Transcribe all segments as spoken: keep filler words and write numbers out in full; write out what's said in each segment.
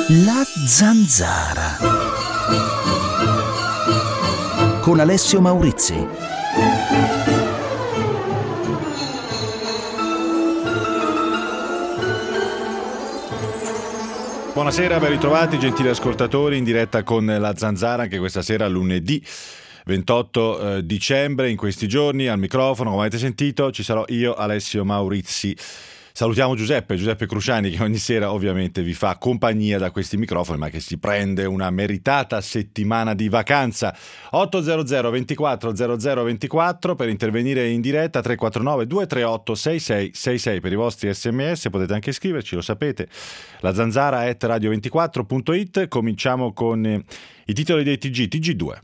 La zanzara con Alessio Maurizi. Buonasera, ben ritrovati gentili ascoltatori in diretta con La Zanzara anche questa sera lunedì ventotto eh, dicembre. In questi giorni al microfono, come avete sentito, ci sarò io, Alessio Maurizi. Salutiamo Giuseppe, Giuseppe Cruciani, che ogni sera ovviamente vi fa compagnia da questi microfoni, ma che si prende una meritata settimana di vacanza. otto zero zero ventiquattro zero zero ventiquattro per intervenire in diretta, tre quattro nove due tre otto sei sei sei sei per i vostri sms, potete anche scriverci, lo sapete, la zanzara at radio ventiquattro punto it. Cominciamo con eh, i titoli dei T G, T G due.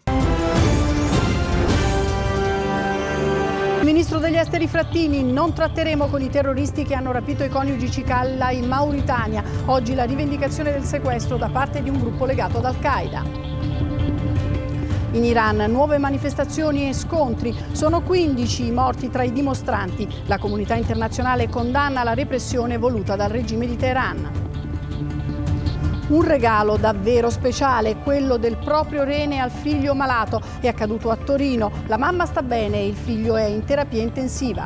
Ministro degli Esteri Frattini: non tratteremo con i terroristi che hanno rapito i coniugi Cicalla in Mauritania. Oggi la rivendicazione del sequestro da parte di un gruppo legato ad Al-Qaeda. In Iran nuove manifestazioni e scontri. Sono quindici i morti tra i dimostranti. La comunità internazionale condanna la repressione voluta dal regime di Teheran. Un regalo davvero speciale, quello del proprio rene al figlio malato. È accaduto a Torino. La mamma sta bene e il figlio è in terapia intensiva.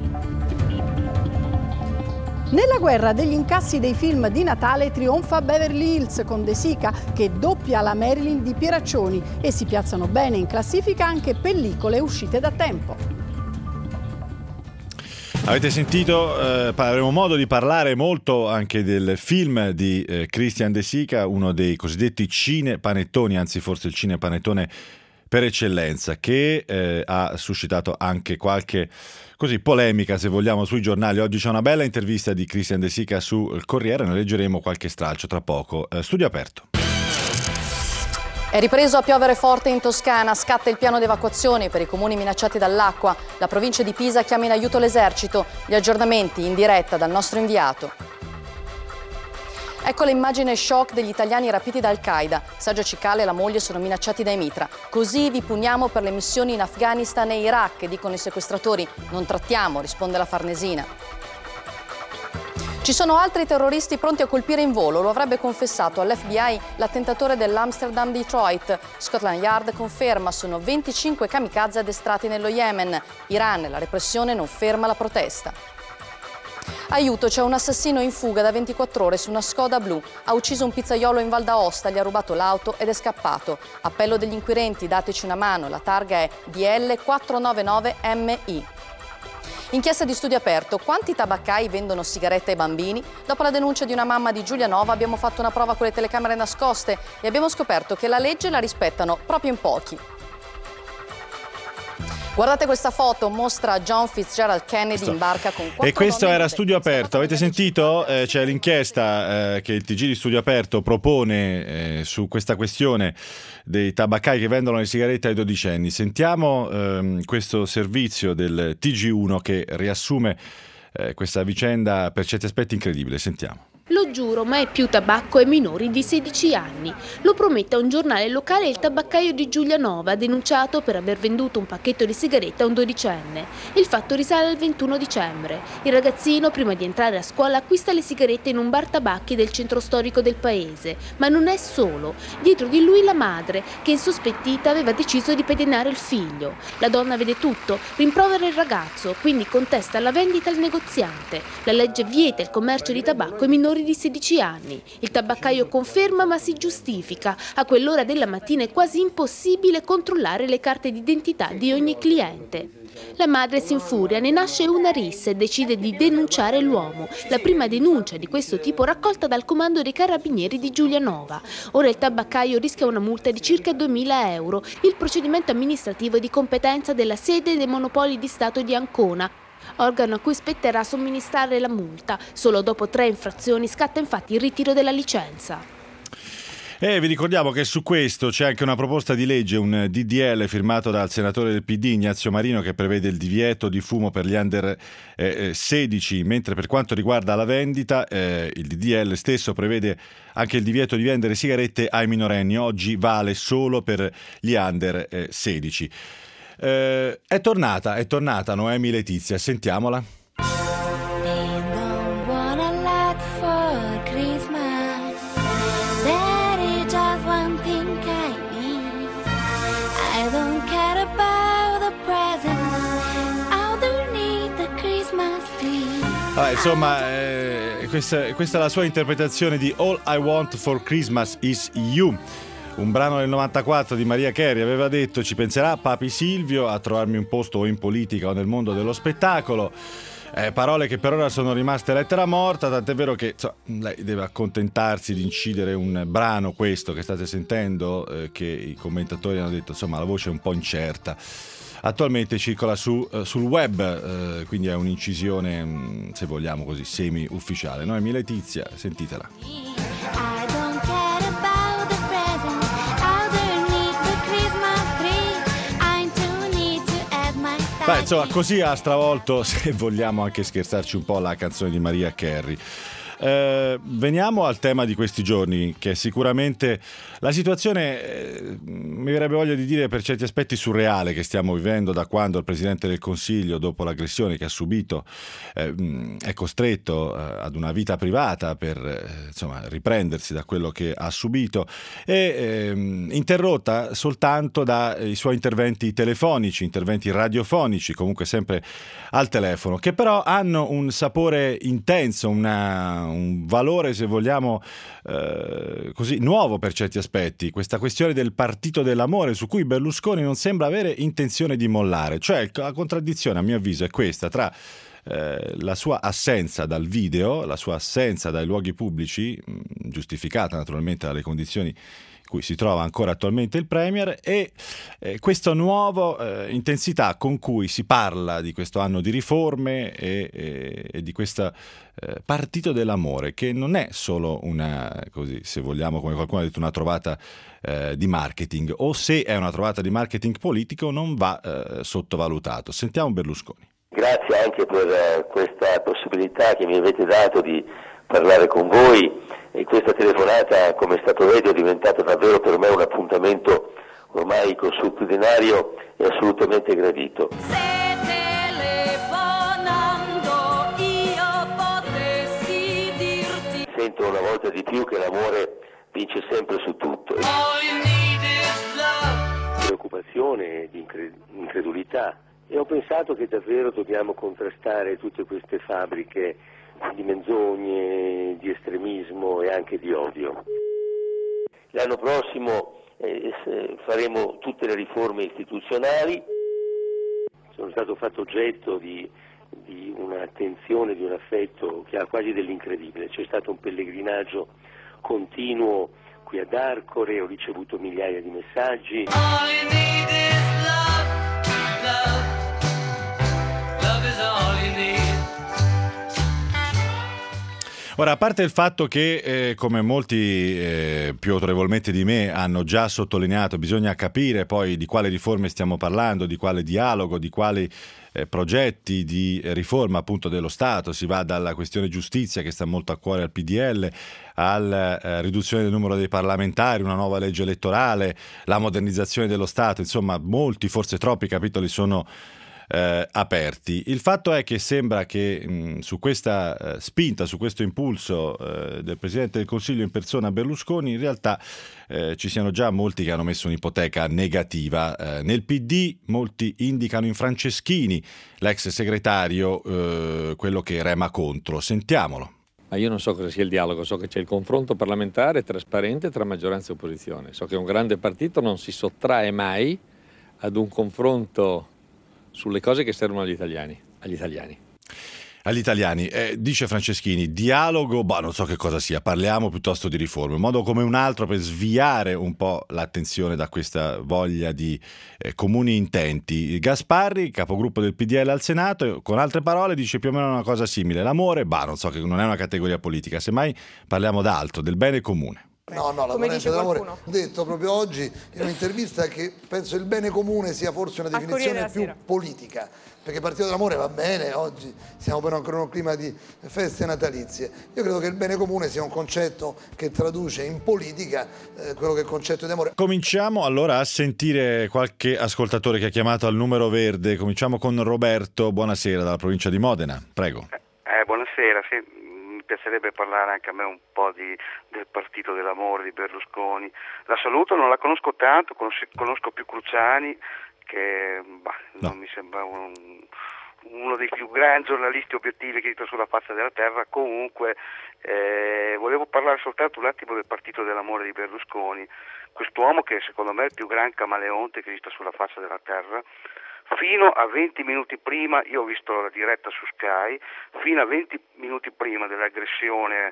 Nella guerra degli incassi dei film di Natale trionfa Beverly Hills con De Sica, che doppia la Marilyn di Pieraccioni, e si piazzano bene in classifica anche pellicole uscite da tempo. Avete sentito, eh, avremo modo di parlare molto anche del film di eh, Christian De Sica, uno dei cosiddetti cinepanettoni, anzi forse il cinepanettone per eccellenza, che eh, ha suscitato anche qualche così polemica, se vogliamo, sui giornali. Oggi c'è una bella intervista di Christian De Sica sul Corriere, ne leggeremo qualche stralcio tra poco. Eh, studio aperto. È ripreso a piovere forte in Toscana, scatta il piano d'evacuazione per i comuni minacciati dall'acqua. La provincia di Pisa chiama in aiuto l'esercito. Gli aggiornamenti in diretta dal nostro inviato. Ecco l'immagine shock degli italiani rapiti da Al-Qaeda. Sergio Cicalla e la moglie sono minacciati dai mitra. Così vi puniamo per le missioni in Afghanistan e Iraq, dicono i sequestratori. Non trattiamo, risponde la Farnesina. Ci sono altri terroristi pronti a colpire in volo, lo avrebbe confessato all'F B I l'attentatore dell'Amsterdam Detroit. Scotland Yard conferma, sono venticinque kamikaze addestrati nello Yemen. Iran e la repressione non ferma la protesta. Aiuto, c'è un assassino in fuga da ventiquattro ore su una Skoda blu. Ha ucciso un pizzaiolo in Val d'Aosta, gli ha rubato l'auto ed è scappato. Appello degli inquirenti, dateci una mano, la targa è D L quattrocentonovantanove M I. Inchiesta di Studio Aperto: quanti tabaccai vendono sigarette ai bambini? Dopo la denuncia di una mamma di Giulianova abbiamo fatto una prova con le telecamere nascoste e abbiamo scoperto che la legge la rispettano proprio in pochi. Guardate questa foto, mostra John Fitzgerald Kennedy in barca con quattro. E questo era donne Studio Aperto, avete sentito? Eh, c'è l'inchiesta eh, che il T G di Studio Aperto propone eh, su questa questione dei tabaccai che vendono le sigarette ai dodicenni. Sentiamo ehm, questo servizio del T G uno che riassume eh, questa vicenda per certi aspetti incredibile. Sentiamo. Lo giuro, mai più tabacco ai minori di sedici anni. Lo promette a un giornale locale il tabaccaio di Giulianova, denunciato per aver venduto un pacchetto di sigarette a un dodicenne. Il fatto risale al ventuno dicembre. Il ragazzino, prima di entrare a scuola, acquista le sigarette in un bar tabacchi del centro storico del paese. Ma non è solo. Dietro di lui la madre, che insospettita aveva deciso di pedinare il figlio. La donna vede tutto, rimprovera il ragazzo, quindi contesta la vendita al negoziante. La legge vieta il commercio di tabacco ai minori di sedici anni. Il tabaccaio conferma ma si giustifica. A quell'ora della mattina è quasi impossibile controllare le carte d'identità di ogni cliente. La madre si infuria, ne nasce una rissa e decide di denunciare l'uomo. La prima denuncia di questo tipo raccolta dal comando dei carabinieri di Giulianova. Ora il tabaccaio rischia una multa di circa duemila euro. Il procedimento amministrativo è di competenza della sede dei Monopoli di Stato di Ancona, organo a cui spetterà somministrare la multa. Solo dopo tre infrazioni scatta infatti il ritiro della licenza. E vi ricordiamo che su questo c'è anche una proposta di legge, un D D L firmato dal senatore del P D Ignazio Marino, che prevede il divieto di fumo per gli under eh, sedici, mentre per quanto riguarda la vendita eh, il D D L stesso prevede anche il divieto di vendere sigarette ai minorenni. Oggi vale solo per gli under eh, sedici. Eh, è tornata, è tornata Noemi Letizia, sentiamola. There Ah, insomma, eh, questa, questa è la sua interpretazione di All I Want for Christmas is You, un brano del novantaquattro di Mariah Carey. Aveva detto: ci penserà Papi Silvio a trovarmi un posto o in politica o nel mondo dello spettacolo. Eh, parole che per ora sono rimaste lettera morta, tant'è vero che so, lei deve accontentarsi di incidere un brano, questo che state sentendo, eh, che i commentatori hanno detto, insomma, la voce è un po' incerta. Attualmente circola su, uh, sul web, uh, quindi è un'incisione, um, se vogliamo così, semi-ufficiale. Noemi Letizia, sentitela. Beh, insomma, così ha stravolto, se vogliamo anche scherzarci un po', la canzone di Mariah Carey. Eh, veniamo al tema di questi giorni, che è sicuramente la situazione, eh, mi verrebbe voglia di dire per certi aspetti surreale, che stiamo vivendo da quando il Presidente del Consiglio, dopo l'aggressione che ha subito, eh, è costretto eh, ad una vita privata per eh, insomma, riprendersi da quello che ha subito, e eh, interrotta soltanto dai suoi interventi telefonici, interventi radiofonici, comunque sempre al telefono, che però hanno un sapore intenso, una un valore, se vogliamo, eh, così nuovo per certi aspetti, questa questione del partito dell'amore, su cui Berlusconi non sembra avere intenzione di mollare. Cioè, la contraddizione, a mio avviso, è questa tra eh, la sua assenza dal video, la sua assenza dai luoghi pubblici, mh, giustificata naturalmente dalle condizioni in cui si trova ancora attualmente il Premier, e eh, questa nuova eh, intensità con cui si parla di questo anno di riforme e, e, e di questo eh, partito dell'amore, che non è solo una, così, se vogliamo, come qualcuno ha detto, una trovata eh, di marketing, o se è una trovata di marketing politico non va eh, sottovalutato. Sentiamo Berlusconi. Grazie anche per eh, questa possibilità che mi avete dato di parlare con voi, e questa telefonata, come è stato detto, è diventata davvero per me un appuntamento ormai consuetudinario e assolutamente gradito. Se telefonando io potessi dirti, Sento una volta di più che l'amore vince sempre su tutto. Preoccupazione e di incredulità, e ho pensato che davvero dobbiamo contrastare tutte queste fabbriche di menzogne, di estremismo e anche di odio. L'anno prossimo eh, faremo tutte le riforme istituzionali. Sono stato fatto oggetto di, di un'attenzione, di un affetto che ha quasi dell'incredibile. C'è stato un pellegrinaggio continuo qui ad Arcore, ho ricevuto migliaia di messaggi. all you need is love, love, love is all you need. Ora, a parte il fatto che, eh, come molti eh, più autorevolmente di me hanno già sottolineato, bisogna capire poi di quale riforme stiamo parlando, di quale dialogo, di quali eh, progetti di riforma appunto dello Stato. Si va dalla questione giustizia, che sta molto a cuore al P D L, alla eh, riduzione del numero dei parlamentari, una nuova legge elettorale, la modernizzazione dello Stato. Insomma, molti, forse troppi capitoli sono Eh, aperti. Il fatto è che sembra che mh, su questa eh, spinta, su questo impulso eh, del Presidente del Consiglio in persona Berlusconi, in realtà eh, ci siano già molti che hanno messo un'ipoteca negativa. Eh, nel P D molti indicano in Franceschini, l'ex segretario, eh, quello che rema contro. Sentiamolo. Ma io non so cosa sia il dialogo, so che c'è il confronto parlamentare trasparente tra maggioranza e opposizione. So che un grande partito non si sottrae mai ad un confronto sulle cose che servono agli italiani. Agli italiani. Agli italiani. Eh, dice Franceschini, dialogo, bah, non so che cosa sia, parliamo piuttosto di riforme, un modo come un altro per sviare un po' l'attenzione da questa voglia di eh, comuni intenti. Gasparri, capogruppo del P D L al Senato, con altre parole dice più o meno una cosa simile. L'amore, bah, non so, che non è una categoria politica, semmai parliamo d'altro, del bene comune. No, no, la Come violenza dice dell'amore. qualcuno. Ho detto proprio oggi in un'intervista che penso il bene comune sia forse una Al Corriere definizione della più Sera. politica, perché partito dell'amore va bene, oggi siamo però ancora in un clima di feste natalizie. Io credo che il bene comune sia un concetto che traduce in politica eh, quello che è il concetto di amore. Cominciamo allora a sentire qualche ascoltatore che ha chiamato al numero verde. Cominciamo con Roberto, buonasera, dalla provincia di Modena, prego. Eh, buonasera, sì. Mi piacerebbe parlare anche a me un po' di, del partito dell'amore di Berlusconi. La saluto, non la conosco tanto, conosco, conosco più Cruciani, che bah, No. non mi sembra un, uno dei più grandi giornalisti obiettivi che esista sulla faccia della terra. Comunque eh, volevo parlare soltanto un attimo del partito dell'amore di Berlusconi, quest'uomo che secondo me è il più gran camaleonte che esista sulla faccia della terra. Fino a venti minuti prima, io ho visto la diretta su Sky, fino a venti minuti prima dell'aggressione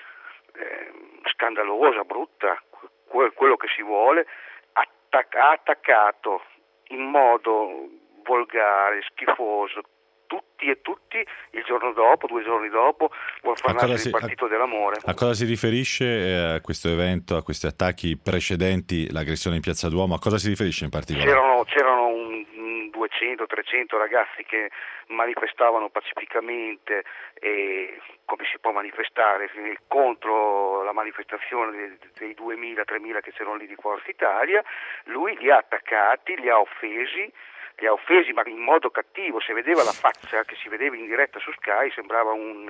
eh, scandalosa, brutta, que- quello che si vuole, attac- ha attaccato in modo volgare, schifoso, tutti e tutti il giorno dopo, due giorni dopo, vuol far nascere il partito a, dell'amore. A cosa si riferisce eh, a questo evento, a questi attacchi precedenti l'aggressione in Piazza Duomo? A cosa si riferisce in particolare? C'erano, c'erano un, un duecento trecento ragazzi che manifestavano pacificamente, e come si può manifestare, contro la manifestazione dei, dei duemila tremila che c'erano lì di Forza Italia. Lui li ha attaccati, li ha offesi, li ha offesi ma in modo cattivo. Se vedeva la faccia che si vedeva in diretta su Sky sembrava un,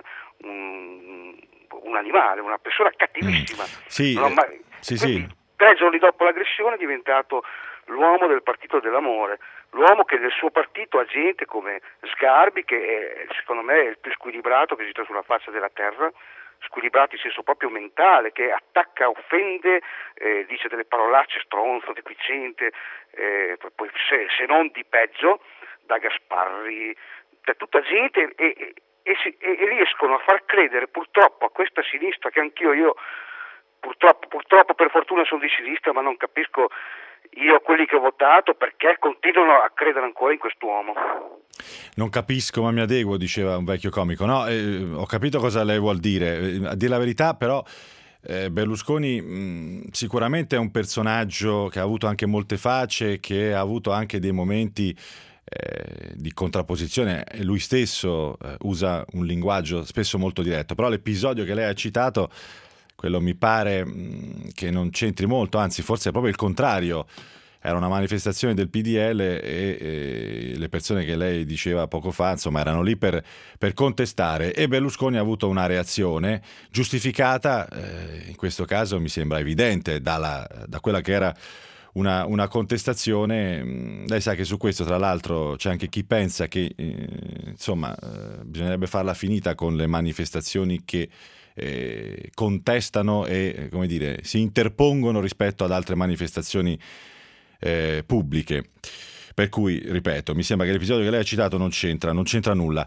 un, un animale, una persona cattivissima. Mm. Sì, non mai... sì, sì. Tre giorni dopo l'aggressione è diventato l'uomo del partito dell'amore, l'uomo che nel suo partito ha gente come Sgarbi, che è, secondo me è il più squilibrato che esiste sulla faccia della terra, squilibrato in senso proprio mentale, che attacca, offende, eh, dice delle parolacce, stronzo, deficiente, eh, poi se, se non di peggio, da Gasparri, da tutta gente, e, e, e, si, e, e riescono a far credere purtroppo a questa sinistra, che anch'io io purtroppo, purtroppo per fortuna sono di sinistra, ma non capisco io quelli che ho votato perché continuano a credere ancora in quest'uomo. Non capisco ma mi adeguo, diceva un vecchio comico. No, eh, ho capito cosa lei vuol dire. Eh, a dire la verità, però, eh, Berlusconi mh, sicuramente è un personaggio che ha avuto anche molte facce, che ha avuto anche dei momenti eh, di contrapposizione. Lui stesso eh, usa un linguaggio spesso molto diretto, però l'episodio che lei ha citato, quello mi pare mh, che non c'entri molto, anzi forse è proprio il contrario. Era una manifestazione del P D L e, e le persone che lei diceva poco fa, insomma, erano lì per, per contestare, e Berlusconi ha avuto una reazione giustificata, eh, in questo caso mi sembra evidente, dalla, da quella che era una, una contestazione. Lei sa che su questo, tra l'altro, c'è anche chi pensa che eh, insomma eh, bisognerebbe farla finita con le manifestazioni che eh, contestano e, come dire, si interpongono rispetto ad altre manifestazioni Eh, pubbliche. Per cui, ripeto, mi sembra che l'episodio che lei ha citato non c'entra, non c'entra nulla.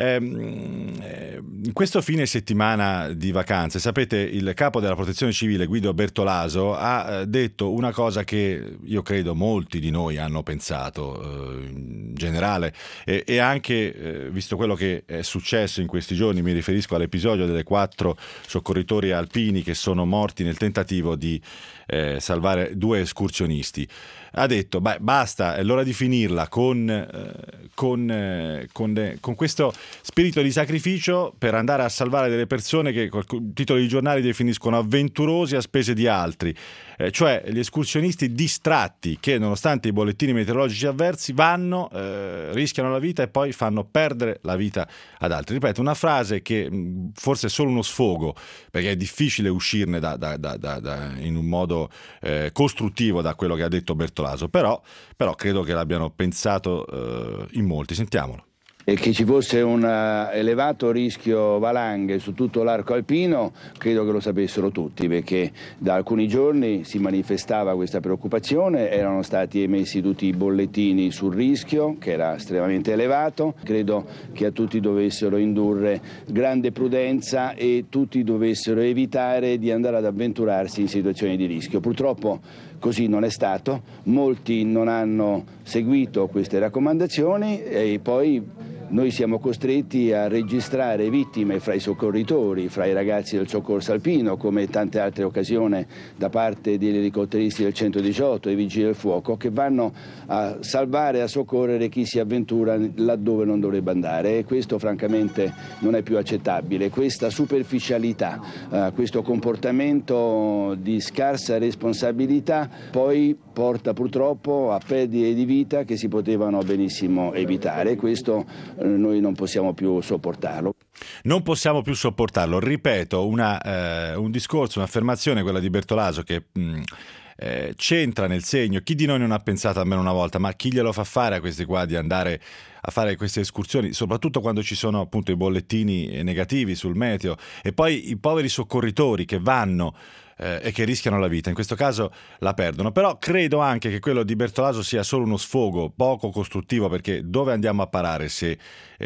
Ehm, eh, in questo fine settimana di vacanze, sapete, il capo della Protezione Civile, Guido Bertolaso, ha eh, detto una cosa che io credo molti di noi hanno pensato eh, in generale, e, e anche eh, visto quello che è successo in questi giorni, mi riferisco all'episodio delle quattro soccorritori alpini che sono morti nel tentativo di eh, salvare due escursionisti. Ha detto, beh, basta, è l'ora di finirla con, eh, con, eh, con, eh, con questo spirito di sacrificio per andare a salvare delle persone che col titolo di giornali definiscono avventurosi a spese di altri, eh, cioè gli escursionisti distratti che, nonostante i bollettini meteorologici avversi, vanno, eh, rischiano la vita e poi fanno perdere la vita ad altri. Ripeto, una frase che mh, forse è solo uno sfogo, perché è difficile uscirne da, da, da, da, da, in un modo eh, costruttivo da quello che ha detto Bertolaso. Però, però credo che l'abbiano pensato uh, in molti. Sentiamolo. E che ci fosse un uh, elevato rischio valanghe su tutto l'arco alpino, credo che lo sapessero tutti, perché da alcuni giorni si manifestava questa preoccupazione, erano stati emessi tutti i bollettini sul rischio, che era estremamente elevato. Credo che a tutti dovessero indurre grande prudenza e tutti dovessero evitare di andare ad avventurarsi in situazioni di rischio. Purtroppo così non è stato, molti non hanno seguito queste raccomandazioni e poi noi siamo costretti a registrare vittime fra i soccorritori, fra i ragazzi del soccorso alpino, come tante altre occasioni da parte degli elicotteristi del centodiciotto e i vigili del fuoco, che vanno a salvare e a soccorrere chi si avventura laddove non dovrebbe andare, e questo francamente non è più accettabile. Questa superficialità, eh, questo comportamento di scarsa responsabilità poi porta purtroppo a perdite di vita che si potevano benissimo evitare. Questo noi non possiamo più sopportarlo. non possiamo più sopportarlo. Ripeto, una, eh, un discorso, un'affermazione, quella di Bertolaso, che mh, eh, c'entra nel segno. Chi di noi non ha pensato almeno una volta, ma chi glielo fa fare a questi qua di andare a fare queste escursioni, soprattutto quando ci sono appunto i bollettini negativi sul meteo, e poi i poveri soccorritori che vanno eh, e che rischiano la vita, in questo caso la perdono. Però credo anche che quello di Bertolaso sia solo uno sfogo poco costruttivo, perché dove andiamo a parare se,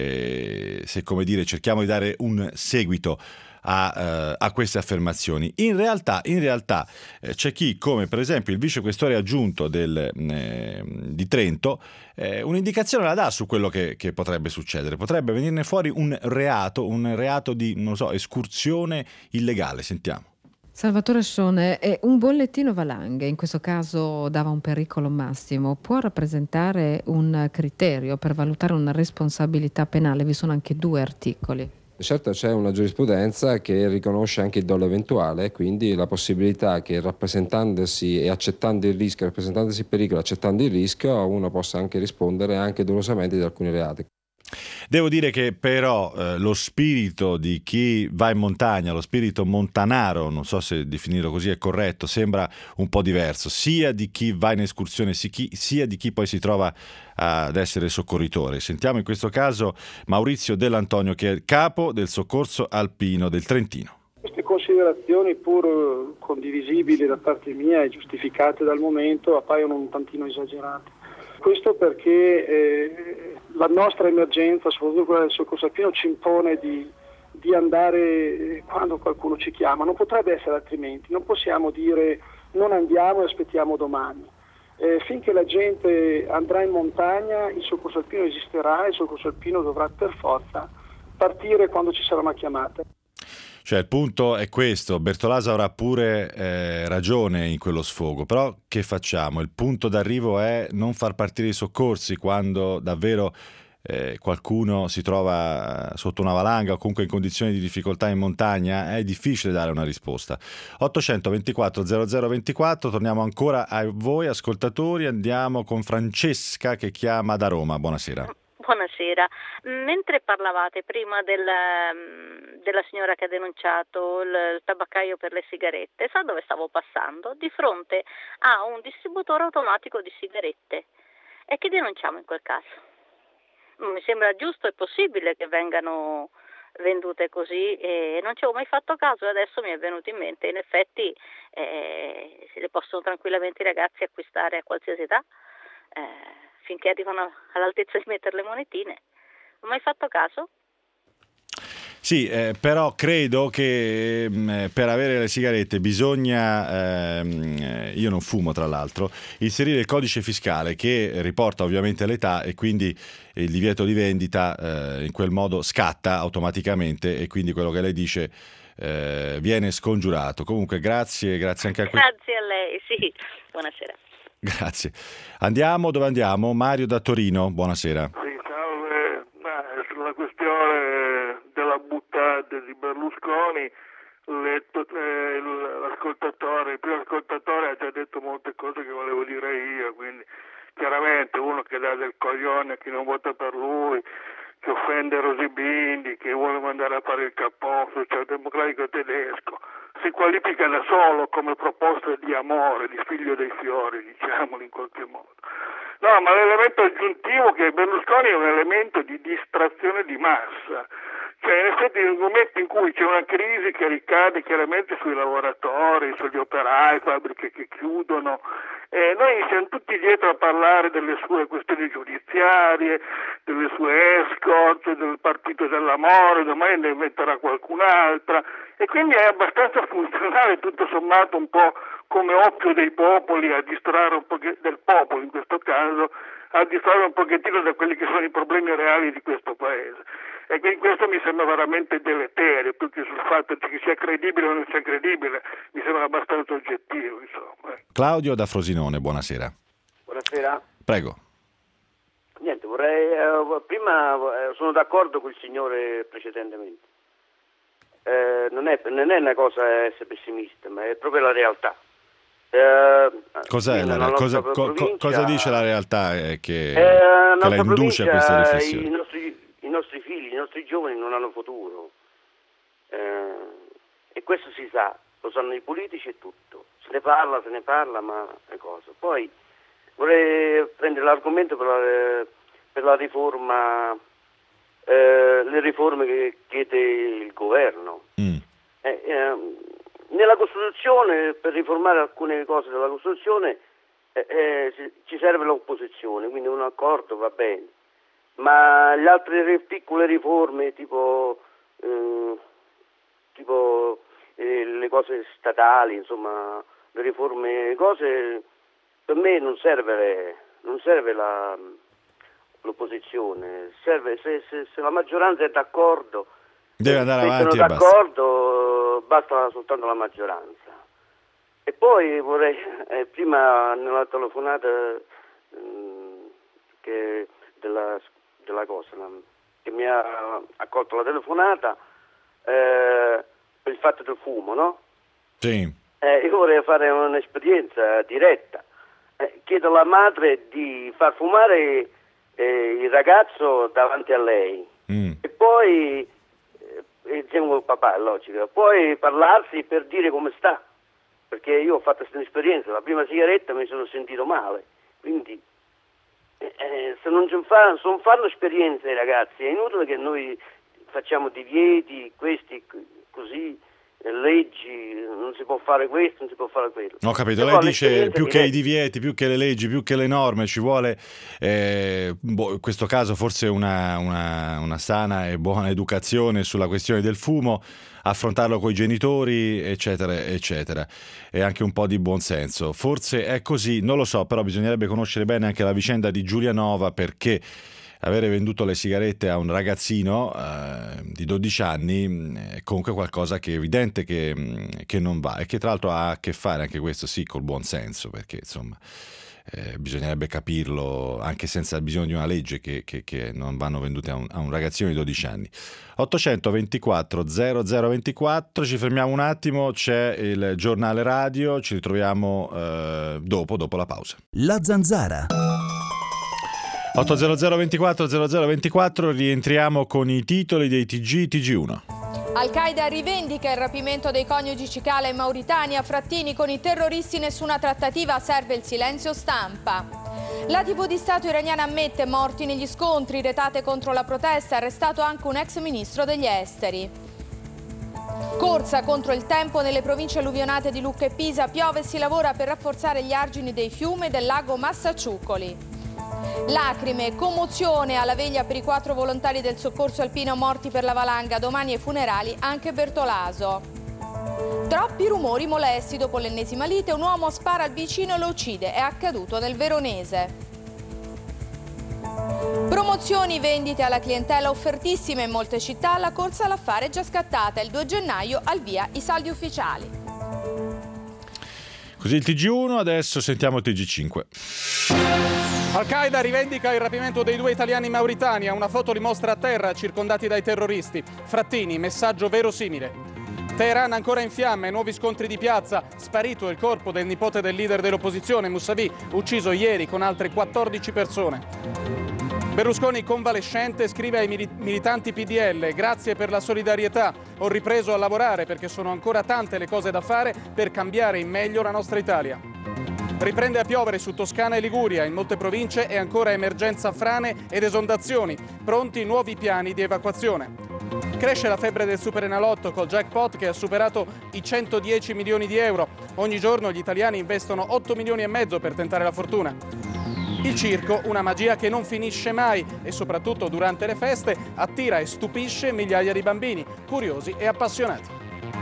eh, se come dire, cerchiamo di dare un seguito A, uh, a queste affermazioni? In realtà, in realtà eh, c'è chi, come per esempio il vicequestore aggiunto del, eh, di Trento, eh, un'indicazione la dà su quello che, che potrebbe succedere. Potrebbe venirne fuori un reato, un reato di, non so, escursione illegale. Sentiamo. Salvatore Scione, è un bollettino valanghe, in questo caso dava un pericolo massimo, può rappresentare un criterio per valutare una responsabilità penale? Vi sono anche due articoli. Certo, c'è una giurisprudenza che riconosce anche il dolo eventuale, quindi la possibilità che rappresentandosi e accettando il rischio, rappresentandosi il pericolo, accettando il rischio, uno possa anche rispondere anche dolosamente di alcuni reati. Devo dire che però eh, lo spirito di chi va in montagna, lo spirito montanaro, non so se definirlo così è corretto, sembra un po' diverso, sia di chi va in escursione sia di chi poi si trova ad essere soccorritore. Sentiamo in questo caso Maurizio Dell'Antonio, che è il capo del soccorso alpino del Trentino. Queste considerazioni, pur condivisibili da parte mia e giustificate dal momento, appaiono un tantino esagerate. Questo perché eh, la nostra emergenza, soprattutto quella del soccorso alpino, ci impone di, di andare quando qualcuno ci chiama. Non potrebbe essere altrimenti, non possiamo dire non andiamo e aspettiamo domani. Eh, finché la gente andrà in montagna, il soccorso alpino esisterà, il soccorso alpino dovrà per forza partire quando ci sarà una chiamata. Cioè il punto è questo, Bertolaso avrà pure eh, ragione in quello sfogo, però che facciamo? Il punto d'arrivo è non far partire i soccorsi quando davvero eh, qualcuno si trova sotto una valanga o comunque in condizioni di difficoltà in montagna. È difficile dare una risposta. ottocentoventiquattro zero zero ventiquattro, torniamo ancora a voi ascoltatori, andiamo con Francesca che chiama da Roma. Buonasera. Buonasera. Mentre parlavate prima del, della signora che ha denunciato il, il tabaccaio per le sigarette, sa dove stavo passando? Di fronte a un distributore automatico di sigarette. E che denunciamo in quel caso? Non mi sembra giusto e possibile che vengano vendute così, e non ci avevo mai fatto caso e adesso mi è venuto in mente. In effetti eh, se le possono tranquillamente i ragazzi acquistare a qualsiasi età, eh, finché arrivano all'altezza di mettere le monetine. Ho mai fatto caso? Sì, eh, però credo che eh, per avere le sigarette bisogna, ehm, io non fumo tra l'altro, inserire il codice fiscale che riporta ovviamente l'età e quindi il divieto di vendita eh, in quel modo scatta automaticamente e quindi quello che lei dice eh, viene scongiurato. Comunque grazie, grazie anche a questo. Grazie a lei, sì, buonasera. Grazie. Andiamo, dove andiamo? Mario da Torino, buonasera. Sì, salve. Eh, sulla questione della buttata di Berlusconi, letto, eh, l'ascoltatore, il primo ascoltatore ha già detto molte cose che volevo dire io, quindi chiaramente uno che dà del coglione a chi non vota per lui, che offende Rosy Bindi, che vuole mandare a fare il cappone socialdemocratico tedesco, si qualifica da solo come proposta di amore, di figlio dei fiori, diciamolo in qualche modo. No, ma l'elemento aggiuntivo che Berlusconi è un elemento di distrazione di massa. Cioè, in effetti, nel momento in cui c'è una crisi che ricade chiaramente sui lavoratori, sugli operai, fabbriche che chiudono, eh, noi siamo tutti dietro a parlare delle sue questioni giudiziarie, delle sue escort, del partito dell'amore, domani ne inventerà qualcun'altra, e quindi è abbastanza funzionale, tutto sommato, un po' come occhio dei popoli a distrarre un po' del popolo in questo caso, a distrarre un pochettino da quelli che sono i problemi reali di questo paese. E quindi questo mi sembra veramente deleterio, più che sul fatto che sia credibile o non sia credibile, mi sembra abbastanza oggettivo, insomma. Claudio da Frosinone, buonasera. Buonasera. Prego. Niente, vorrei, eh, prima eh, sono d'accordo con il signore precedentemente. Eh, non, è, non è una cosa essere pessimista, ma è proprio la realtà. Eh, Cos'è la, la cosa, co, co, cosa dice la realtà eh, che, eh, che la induce a questa riflessione? I nostri, I nostri figli, i nostri giovani non hanno futuro. Eh, e questo si sa, lo sanno i politici e tutto. Se ne parla, se ne parla, ma è cosa. Poi vorrei prendere l'argomento per la, per la riforma, eh, le riforme che chiede il governo. Mm. Eh, eh, nella Costituzione, per riformare alcune cose della Costituzione, eh, eh, ci serve l'opposizione, quindi un accordo va bene, ma le altre piccole riforme tipo, eh, tipo eh, le cose statali, insomma, le riforme, cose, per me non serve, non serve la, l'opposizione, serve se, se, se la maggioranza è d'accordo, deve andare se avanti sono e d'accordo, basta. basta soltanto la maggioranza. E poi vorrei, eh, prima nella telefonata mh, che della, della cosa, che mi ha accolto la telefonata, eh, per il fatto del fumo, no? Sì. Eh, io vorrei fare un'esperienza diretta. Eh, chiedo alla madre di far fumare eh, il ragazzo davanti a lei mm. e poi, eh, insieme col papà, è logico, poi parlarsi per dire come sta. Perché io ho fatto questa esperienza, la prima sigaretta mi sono sentito male, quindi eh, se non, fa, se non fanno esperienze i ragazzi, è inutile che noi facciamo divieti, questi così, eh, leggi, non si può fare questo, non si può fare quello. Ho capito, lei dice più che i divieti, più che le leggi, più che le norme, ci vuole, eh, boh, in questo caso forse una, una, una sana e buona educazione sulla questione del fumo, affrontarlo coi genitori, eccetera, eccetera, e anche un po' di buonsenso. Forse è così, non lo so, però bisognerebbe conoscere bene anche la vicenda di Giulianova, perché avere venduto le sigarette a un ragazzino eh, di dodici anni è comunque qualcosa che è evidente che, che non va, e che tra l'altro ha a che fare anche questo sì col buonsenso, perché insomma eh, bisognerebbe capirlo anche senza bisogno di una legge che, che, che non vanno vendute a un, a un ragazzino di dodici anni. ottocentoventiquattro zero zero ventiquattro, ci fermiamo un attimo, c'è il giornale radio, ci ritroviamo eh, dopo, dopo la pausa. La Zanzara. ottocento ventiquattro zero zero ventiquattro, rientriamo con i titoli dei T G T G uno. Al-Qaeda rivendica il rapimento dei coniugi Cicala in Mauritania. Frattini: con i terroristi nessuna trattativa, serve il silenzio stampa. La tivù di Stato iraniana ammette morti negli scontri, retate contro la protesta, arrestato anche un ex ministro degli esteri. Corsa contro il tempo nelle province alluvionate di Lucca e Pisa, piove e si lavora per rafforzare gli argini dei fiumi e del lago Massaciucoli. Lacrime e commozione alla veglia per i quattro volontari del soccorso alpino morti per la valanga, domani ai funerali anche Bertolaso. Troppi rumori molesti dopo l'ennesima lite, un uomo spara al vicino e lo uccide, è accaduto nel Veronese. Promozioni, vendite alla clientela offertissime in molte città, la corsa all'affare è già scattata, il due gennaio al via i saldi ufficiali. Così il T G uno, adesso sentiamo il T G cinque. Al-Qaeda rivendica il rapimento dei due italiani in Mauritania, una foto li mostra a terra circondati dai terroristi. Frattini, messaggio verosimile. Teheran ancora in fiamme, nuovi scontri di piazza, sparito il corpo del nipote del leader dell'opposizione, Mousavi, ucciso ieri con altre quattordici persone. Berlusconi convalescente scrive ai militanti P D L: grazie per la solidarietà, ho ripreso a lavorare perché sono ancora tante le cose da fare per cambiare in meglio la nostra Italia. Riprende a piovere su Toscana e Liguria, in molte province è ancora emergenza frane ed esondazioni, pronti nuovi piani di evacuazione. Cresce la febbre del Superenalotto col jackpot che ha superato i centodieci milioni di euro. Ogni giorno gli italiani investono otto milioni e mezzo per tentare la fortuna. Il circo, una magia che non finisce mai e soprattutto durante le feste attira e stupisce migliaia di bambini, curiosi e appassionati.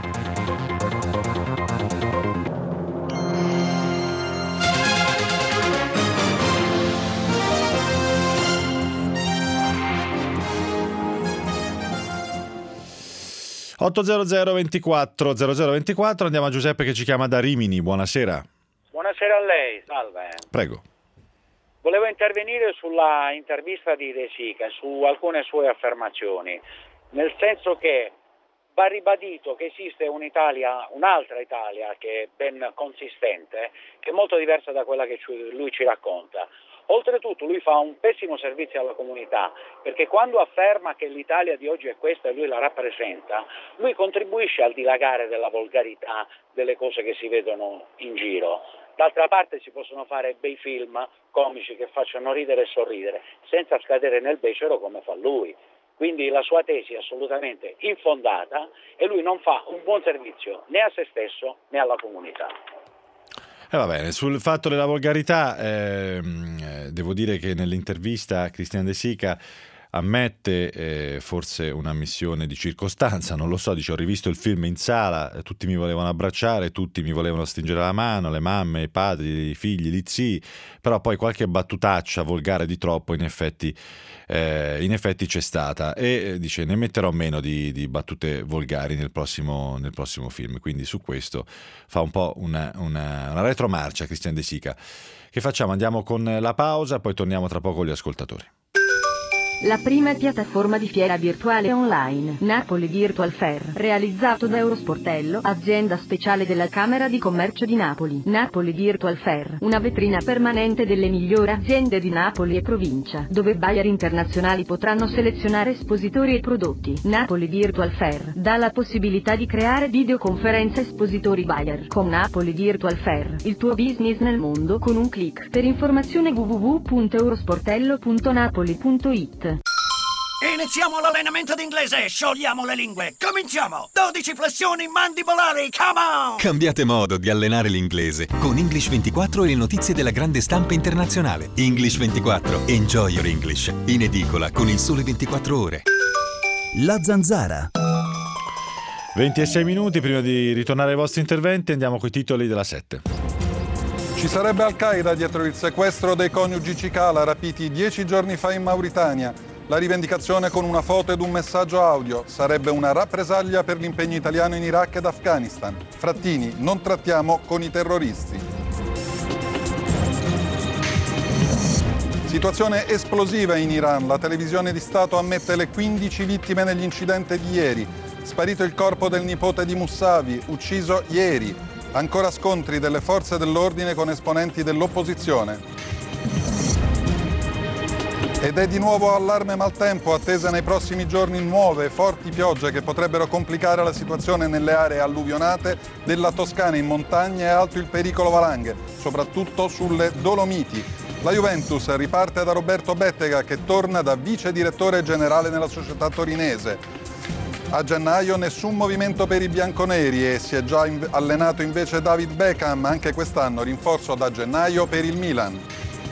ottocento ventiquattro zero zero ventiquattro, andiamo a Giuseppe che ci chiama da Rimini, buonasera. Buonasera a lei, salve. Prego. Volevo intervenire sulla intervista di De Sica, su alcune sue affermazioni, nel senso che va ribadito che esiste un'Italia, un'altra Italia che è ben consistente, che è molto diversa da quella che lui ci racconta. Oltretutto lui fa un pessimo servizio alla comunità, perché quando afferma che l'Italia di oggi è questa e lui la rappresenta, lui contribuisce al dilagare della volgarità delle cose che si vedono in giro. D'altra parte si possono fare bei film comici che facciano ridere e sorridere, senza scadere nel becero come fa lui. Quindi la sua tesi è assolutamente infondata e lui non fa un buon servizio né a se stesso né alla comunità. E eh va bene, sul fatto della volgarità, ehm, devo dire che nell'intervista Christian De Sica ammette eh, forse una missione di circostanza, non lo so, dice: ho rivisto il film in sala, tutti mi volevano abbracciare, tutti mi volevano stringere la mano, le mamme, i padri, i figli, gli zii, però poi qualche battutaccia volgare di troppo in effetti, eh, in effetti c'è stata, e eh, dice: ne metterò meno di, di battute volgari nel prossimo, nel prossimo film. Quindi su questo fa un po' una, una, una retromarcia Christian De Sica. Che facciamo? Andiamo con la pausa, poi torniamo tra poco con gli ascoltatori. La prima piattaforma di fiera virtuale online, Napoli Virtual Fair, realizzato da Eurosportello, azienda speciale della Camera di Commercio di Napoli. Napoli Virtual Fair, una vetrina permanente delle migliori aziende di Napoli e provincia, dove buyer internazionali potranno selezionare espositori e prodotti. Napoli Virtual Fair dà la possibilità di creare videoconferenze espositori buyer. Con Napoli Virtual Fair, il tuo business nel mondo con un click. Per informazione w w w punto eurosportello punto napoli punto it. Iniziamo l'allenamento d'inglese, sciogliamo le lingue, cominciamo! dodici flessioni mandibolari, come on! Cambiate modo di allenare l'inglese con English ventiquattro e le notizie della grande stampa internazionale. English ventiquattro, enjoy your English, in edicola con il Sole ventiquattro Ore. La Zanzara. ventisei minuti, prima di ritornare ai vostri interventi andiamo coi titoli della sette. Ci sarebbe Al-Qaeda dietro il sequestro dei coniugi Cicala rapiti dieci giorni fa in Mauritania. La rivendicazione con una foto ed un messaggio audio sarebbe una rappresaglia per l'impegno italiano in Iraq ed Afghanistan. Frattini, non trattiamo con i terroristi. Situazione esplosiva in Iran. La televisione di Stato ammette le quindici vittime nell'incidente di ieri. Sparito il corpo del nipote di Moussavi, ucciso ieri. Ancora scontri delle forze dell'ordine con esponenti dell'opposizione. Ed è di nuovo allarme maltempo, attese nei prossimi giorni nuove e forti piogge che potrebbero complicare la situazione nelle aree alluvionate della Toscana, in montagna, e alto il pericolo valanghe, soprattutto sulle Dolomiti. La Juventus riparte da Roberto Bettega, che torna da vice direttore generale nella società torinese. A gennaio nessun movimento per i bianconeri e si è già allenato invece David Beckham, anche quest'anno rinforzo da gennaio per il Milan.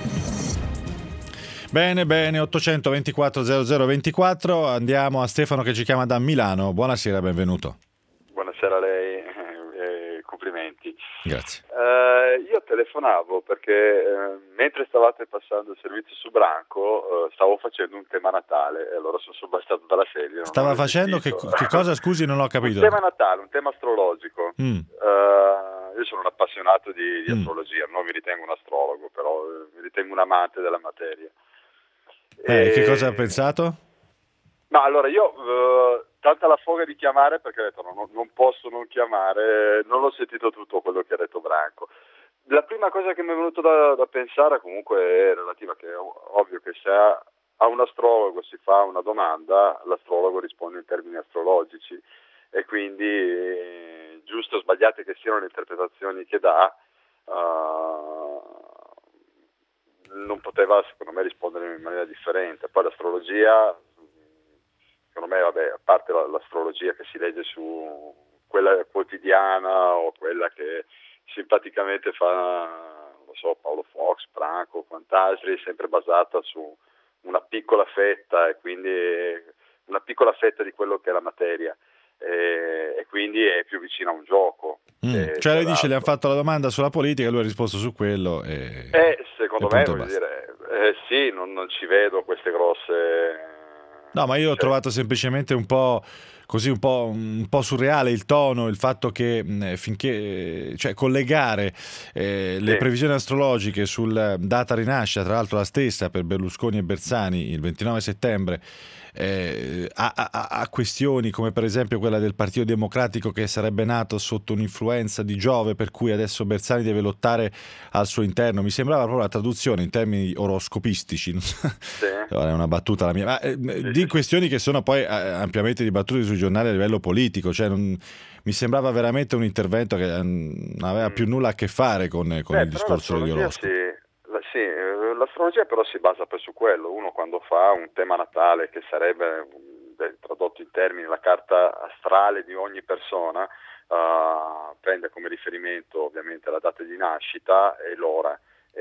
Bene, bene, ottocento ventiquattro zero zero ventiquattro, andiamo a Stefano che ci chiama da Milano. Buonasera, benvenuto. Buonasera a lei, eh, complimenti. Grazie. Eh, io telefonavo perché eh, mentre stavate passando il servizio su Branco eh, stavo facendo un tema Natale e allora sono sobbastato dalla sedia. Stava facendo che, che cosa, scusi, non ho capito. Un tema Natale, un tema astrologico. Mm. Uh, io sono un appassionato di, di Mm. astrologia, non mi ritengo un astrologo, però eh, mi ritengo un amante della materia. Eh, E- che cosa ha pensato? Ma allora io, eh, tanta la foga di chiamare perché ho detto no, no, non posso non chiamare, non ho sentito tutto quello che ha detto Branco. La prima cosa che mi è venuto da, da pensare comunque è relativa, che è ov- ovvio che se a, a un astrologo si fa una domanda, l'astrologo risponde in termini astrologici e quindi eh, giusto o sbagliate che siano le interpretazioni che dà, eh, non poteva secondo me rispondere in maniera differente. Poi l'astrologia, secondo me, vabbè, a parte la- l'astrologia che si legge su quella quotidiana o quella che simpaticamente fa, non lo so, Paolo Fox, Branco, quant'altri, è sempre basata su una piccola fetta e quindi una piccola fetta di quello che è la materia e, e quindi è più vicina a un gioco. Mm. Eh, Cioè lei tra dice, le hanno fatto la domanda sulla politica, lui ha risposto su quello e... Eh, secondo e me, punto voglio basta. dire, eh, sì, non, non ci vedo queste grosse... No, ma io ho trovato semplicemente un po' così, un po', un po' surreale il tono, il fatto che mh, finché, cioè collegare eh, le Sì. previsioni astrologiche sul data rinascita, tra l'altro la stessa per Berlusconi e Bersani, il ventinove settembre, eh, a, a, a questioni come per esempio quella del Partito Democratico che sarebbe nato sotto un'influenza di Giove, per cui adesso Bersani deve lottare al suo interno. Mi sembrava proprio la traduzione in termini oroscopistici. Sì. È una battuta la mia, ma eh, sì, di questioni che sono poi eh, ampiamente dibattute sui giornali a livello politico, cioè non, mi sembrava veramente un intervento che non aveva più nulla a che fare con, con Beh, il discorso degli oroscopi. Sì, la, sì, l'astrologia però si basa per su quello. Uno quando fa un tema natale, che sarebbe tradotto in termini la carta astrale di ogni persona, uh, prende come riferimento ovviamente la data di nascita e l'ora. E,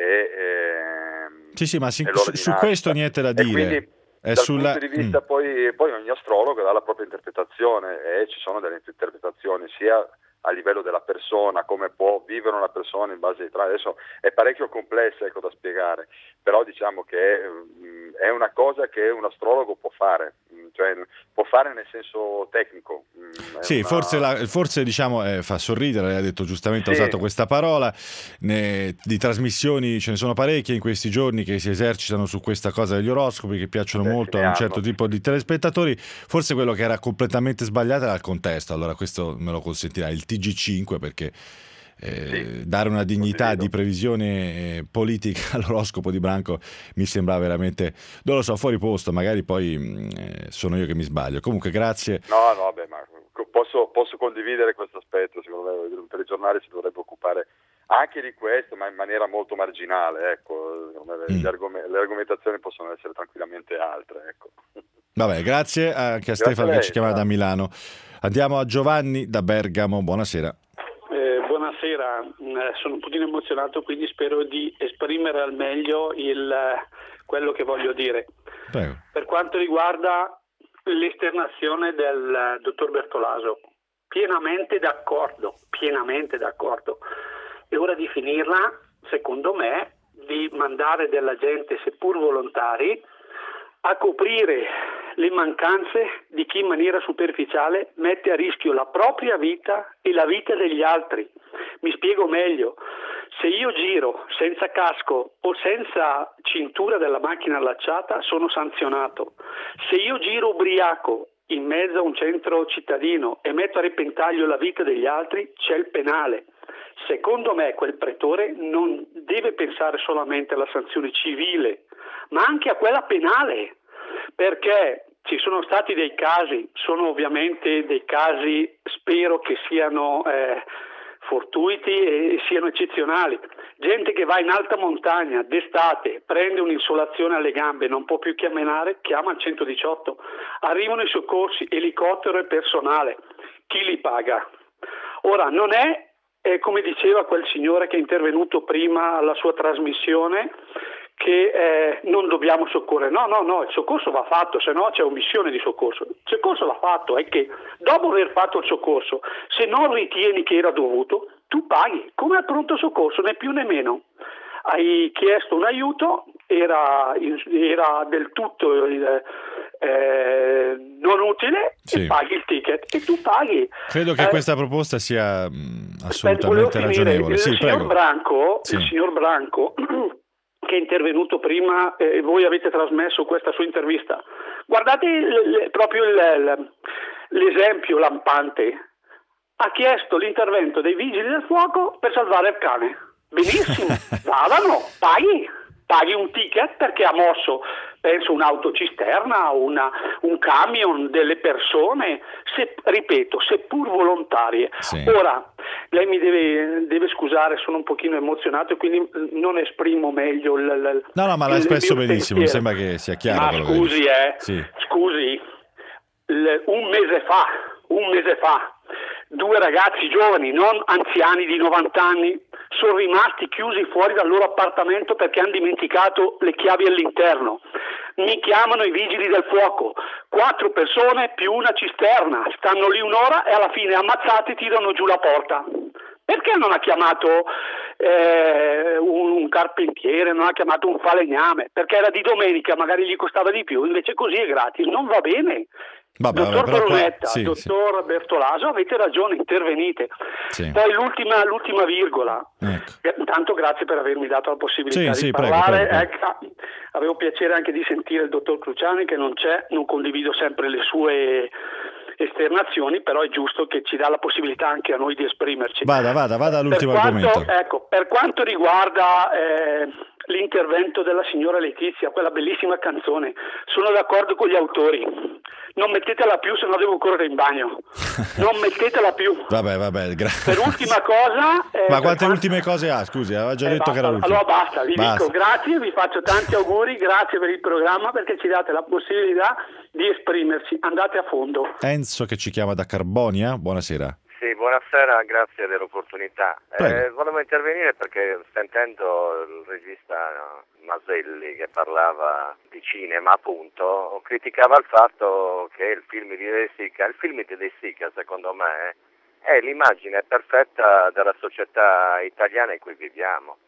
e, sì, sì, ma si, e su, su questo niente da dire. E quindi, è dal sulla... punto di vista, mm. poi, poi ogni astrologo dà la propria interpretazione, e ci sono delle interpretazioni sia a livello della persona, come può vivere una persona in base ai tra adesso è parecchio complessa, ecco, da spiegare, però diciamo che mh, è una cosa che un astrologo può fare, mh, cioè può fare nel senso tecnico. Mh, sì, una... forse, la, forse diciamo eh, fa sorridere, lei ha detto giustamente, sì. ha usato questa parola, ne, di trasmissioni ce ne sono parecchie in questi giorni che si esercitano su questa cosa degli oroscopi, che piacciono Beh, molto a un certo tipo di telespettatori. Forse quello che era completamente sbagliato era il contesto, allora questo me lo consentirà il T G cinque, perché eh, sì, dare una dignità di previsione eh, politica all'oroscopo di Branco mi sembra veramente, non lo so, fuori posto. Magari poi eh, sono io che mi sbaglio. Comunque grazie. No, no, beh, ma posso, posso condividere questo aspetto. Secondo me il telegiornale si dovrebbe occupare anche di questo, ma in maniera molto marginale, ecco. Secondo me mm. le, argom- le argomentazioni possono essere tranquillamente altre, ecco. Vabbè, grazie anche a grazie Stefano a lei, che ci chiama da Milano. Andiamo a Giovanni da Bergamo, buonasera. Eh, buonasera, eh, sono un pochino emozionato, quindi spero di esprimere al meglio il, quello che voglio dire. Prego. Per quanto riguarda l'esternazione del dottor Bertolaso, pienamente d'accordo, pienamente d'accordo. È ora di finirla, secondo me, di mandare della gente, seppur volontari, a coprire le mancanze di chi in maniera superficiale mette a rischio la propria vita e la vita degli altri. Mi spiego meglio. Se io giro senza casco o senza cintura della macchina allacciata, sono sanzionato. Se io giro ubriaco in mezzo a un centro cittadino e metto a repentaglio la vita degli altri, c'è il penale. Secondo me quel pretore non deve pensare solamente alla sanzione civile, ma anche a quella penale, perché ci sono stati dei casi, sono ovviamente dei casi, spero che siano eh, fortuiti e siano eccezionali. Gente che va in alta montagna d'estate, prende un'insolazione alle gambe, non può più camminare, chiama il centodiciotto, arrivano i soccorsi, elicottero e personale. Chi li paga? Ora, non è Eh, come diceva quel signore che è intervenuto prima alla sua trasmissione, che eh, non dobbiamo soccorrere. No, no, no, il soccorso va fatto, se no c'è omissione di soccorso. Il soccorso va fatto, è che dopo aver fatto il soccorso, se non ritieni che era dovuto, tu paghi, come al pronto soccorso, né più né meno. Hai chiesto un aiuto, era, era del tutto eh, non utile, sì. E paghi il ticket e tu paghi. Credo che eh, questa proposta sia mh, assolutamente Beh, ragionevole. Il, sì, signor prego. Branco, sì. il signor Branco che è intervenuto prima e eh, voi avete trasmesso questa sua intervista. Guardate il, il, proprio il, l'esempio lampante. Ha chiesto l'intervento dei vigili del fuoco per salvare il cane. Benissimo, vadano, paghi, paghi un ticket perché ha mosso, penso, un'autocisterna, una, un camion, delle persone, se, ripeto, seppur volontarie. Sì. Ora, lei mi deve, deve scusare, sono un pochino emozionato e quindi non esprimo meglio il, il No, no, ma l'ha espresso benissimo, mi sembra che sia chiaro. Ma scusi, eh, sì. scusi, il, un mese fa, un mese fa, due ragazzi giovani, non anziani di novanta anni, sono rimasti chiusi fuori dal loro appartamento perché hanno dimenticato le chiavi all'interno. Mi chiamano i vigili del fuoco, quattro persone più una cisterna, stanno lì un'ora e alla fine ammazzati tirano giù la porta. Perché non ha chiamato eh, un, un carpentiere, non ha chiamato un falegname? Perché era di domenica, magari gli costava di più, invece così è gratis. Non va bene. Vabbè, dottor vabbè, però qua- Brunetta, sì, dottor Bertolaso, avete ragione, intervenite. Sì. Poi l'ultima, l'ultima virgola. Ecco. Eh, Intanto grazie per avermi dato la possibilità Sì, di sì, prego, parlare. prego, Eh, ah, avevo piacere anche di sentire il dottor Cruciani, che non c'è, non condivido sempre le sue esternazioni, però è giusto che ci dà la possibilità anche a noi di esprimerci. Vada, vada, vada all'ultimo per quanto, argomento. ecco, per quanto riguarda eh, l'intervento della signora Letizia, quella bellissima canzone, sono d'accordo con gli autori. Non mettetela più, se no devo correre in bagno. Non mettetela più. Vabbè, vabbè, gra- Per ultima cosa... eh, Ma per quante quanto- ultime cose ha? Scusi, aveva già eh, detto basta. che era l'ultima. Allora basta, vi Basta. dico grazie, vi faccio tanti auguri, grazie per il programma perché ci date la possibilità di esprimerci. Andate a fondo. Enzo che ci chiama da Carbonia, buonasera. Sì, buonasera, grazie dell'opportunità. Prego. Eh, volevo intervenire perché sentendo il regista Maselli che parlava di cinema, appunto, criticava il fatto che il film di De Sica, il film di De Sica, secondo me, è l'immagine perfetta della società italiana in cui viviamo.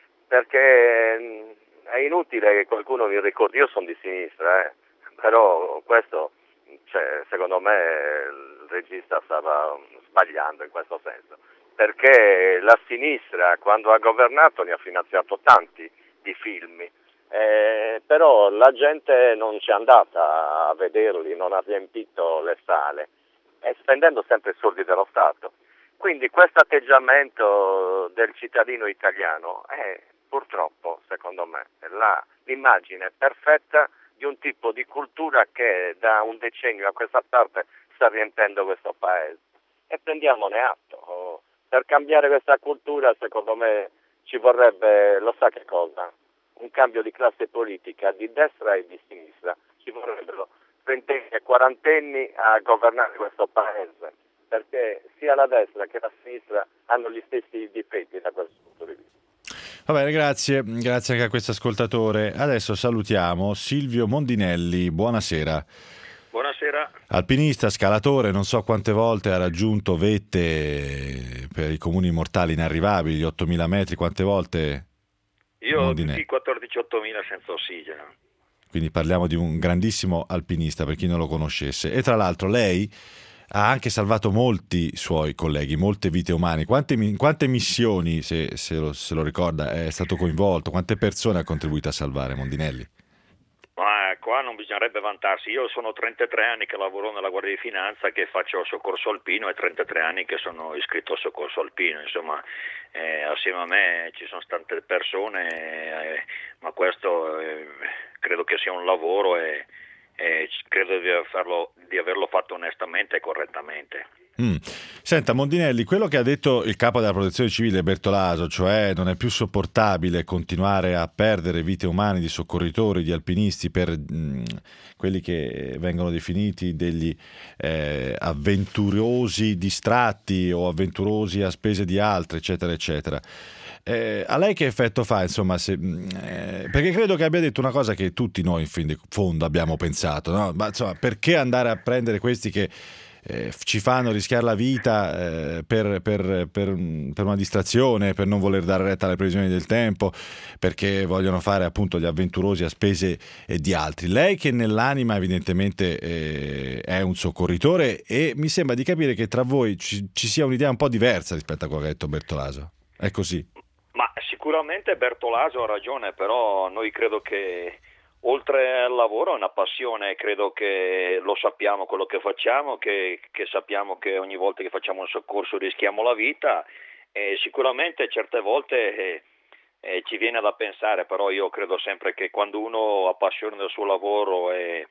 Perché mh, è inutile che qualcuno mi ricordi, io sono di sinistra, eh, però questo, cioè, secondo me, il regista stava sbagliando in questo senso, perché la sinistra quando ha governato ne ha finanziato tanti di film, eh, però la gente non c'è andata a vederli, non ha riempito le sale, e spendendo sempre i soldi dello Stato. Quindi questo atteggiamento del cittadino italiano è purtroppo, secondo me, la, l'immagine perfetta di un tipo di cultura che da un decennio a questa parte sta riempendo questo paese, e prendiamone atto. Per cambiare questa cultura, secondo me, ci vorrebbe, lo sa che cosa, un cambio di classe politica di destra e di sinistra. Ci vorrebbero trentenni e quarantenni a governare questo paese, perché sia la destra che la sinistra hanno gli stessi difetti da questo punto di vista. Va bene, grazie, grazie anche a questo ascoltatore. Adesso salutiamo Silvio Mondinelli, buonasera. Buonasera. Alpinista, scalatore, non so quante volte ha raggiunto vette per i comuni mortali inarrivabili, gli ottomila metri, quante volte? Io Mondinelli. tutti quattordici ottomila senza ossigeno. Quindi parliamo di un grandissimo alpinista, per chi non lo conoscesse. E tra l'altro lei ha anche salvato molti suoi colleghi, molte vite umane. Quante, in quante missioni, se, se, lo, se lo ricorda, è stato coinvolto? Quante persone ha contribuito a salvare Mondinelli? Ma qua non bisognerebbe vantarsi. Io sono trentatré anni che lavoro nella Guardia di Finanza, che faccio soccorso alpino, e trentatré anni che sono iscritto al soccorso alpino. Insomma, eh, assieme a me ci sono tante persone, eh, ma questo eh, credo che sia un lavoro e, e credo di averlo, di averlo fatto onestamente e correttamente. Mm. Senta Mondinelli, quello che ha detto il capo della protezione civile Bertolaso, cioè non è più sopportabile continuare a perdere vite umane di soccorritori, di alpinisti per mh, quelli che vengono definiti degli eh, avventurosi distratti o avventurosi a spese di altri, eccetera eccetera. Eh, a lei che effetto fa, insomma, se, eh, perché credo che abbia detto una cosa che tutti noi in fin di fondo abbiamo pensato, no? Ma insomma, perché andare a prendere questi che Eh, ci fanno rischiare la vita eh, per, per, per, per una distrazione, per non voler dare retta alle previsioni del tempo, perché vogliono fare appunto gli avventurosi a spese eh, di altri. Lei che nell'anima evidentemente eh, è un soccorritore, e mi sembra di capire che tra voi ci, ci sia un'idea un po' diversa rispetto a quello che ha detto Bertolaso. È così? Ma sicuramente Bertolaso ha ragione, però noi credo che oltre al lavoro è una passione, credo che lo sappiamo quello che facciamo, che, che sappiamo che ogni volta che facciamo un soccorso rischiamo la vita, e sicuramente certe volte eh, eh, ci viene da pensare, però io credo sempre che quando uno ha passione del suo lavoro e,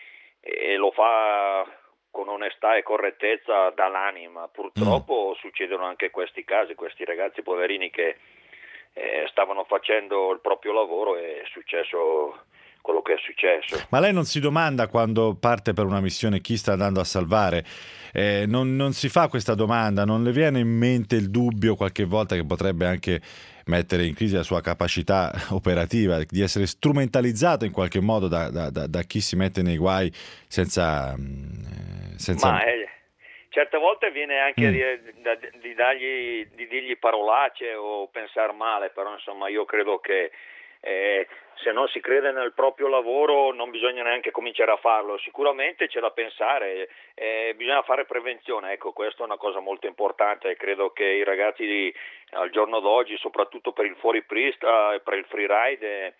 e lo fa con onestà e correttezza dall'anima, purtroppo mm. succedono anche questi casi, questi ragazzi poverini che eh, stavano facendo il proprio lavoro e è successo quello che è successo. Ma lei non si domanda, quando parte per una missione, chi sta andando a salvare? Eh, non, non si fa questa domanda? Non le viene in mente il dubbio qualche volta che potrebbe anche mettere in crisi la sua capacità operativa, di essere strumentalizzato in qualche modo da, da, da, da chi si mette nei guai senza... senza... Ma eh, certe volte viene anche Mm. di, di, dargli, di dirgli parolacce o pensare male, però insomma io credo che eh, se non si crede nel proprio lavoro non bisogna neanche cominciare a farlo, sicuramente c'è da pensare, eh, bisogna fare prevenzione, ecco, questa è una cosa molto importante e credo che i ragazzi di, al giorno d'oggi, soprattutto per il fuoripista e per il freeride, eh,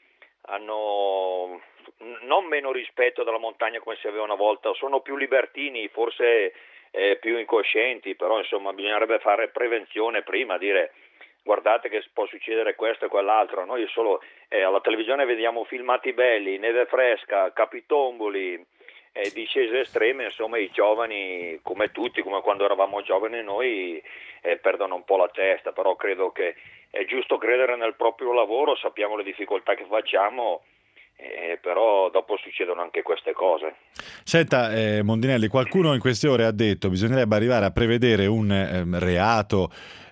hanno non meno rispetto della montagna come si aveva una volta, sono più libertini, forse eh, più incoscienti, però insomma bisognerebbe fare prevenzione prima, dire guardate che può succedere questo e quell'altro. Noi solo eh, alla televisione vediamo filmati belli, neve fresca, capitomboli, eh, discese estreme, insomma i giovani come tutti, come quando eravamo giovani noi, eh, perdono un po' la testa, però credo che è giusto credere nel proprio lavoro, sappiamo le difficoltà che facciamo, eh, però dopo succedono anche queste cose. Senta eh, Mondinelli, qualcuno in queste ore ha detto che bisognerebbe arrivare a prevedere un eh, reato,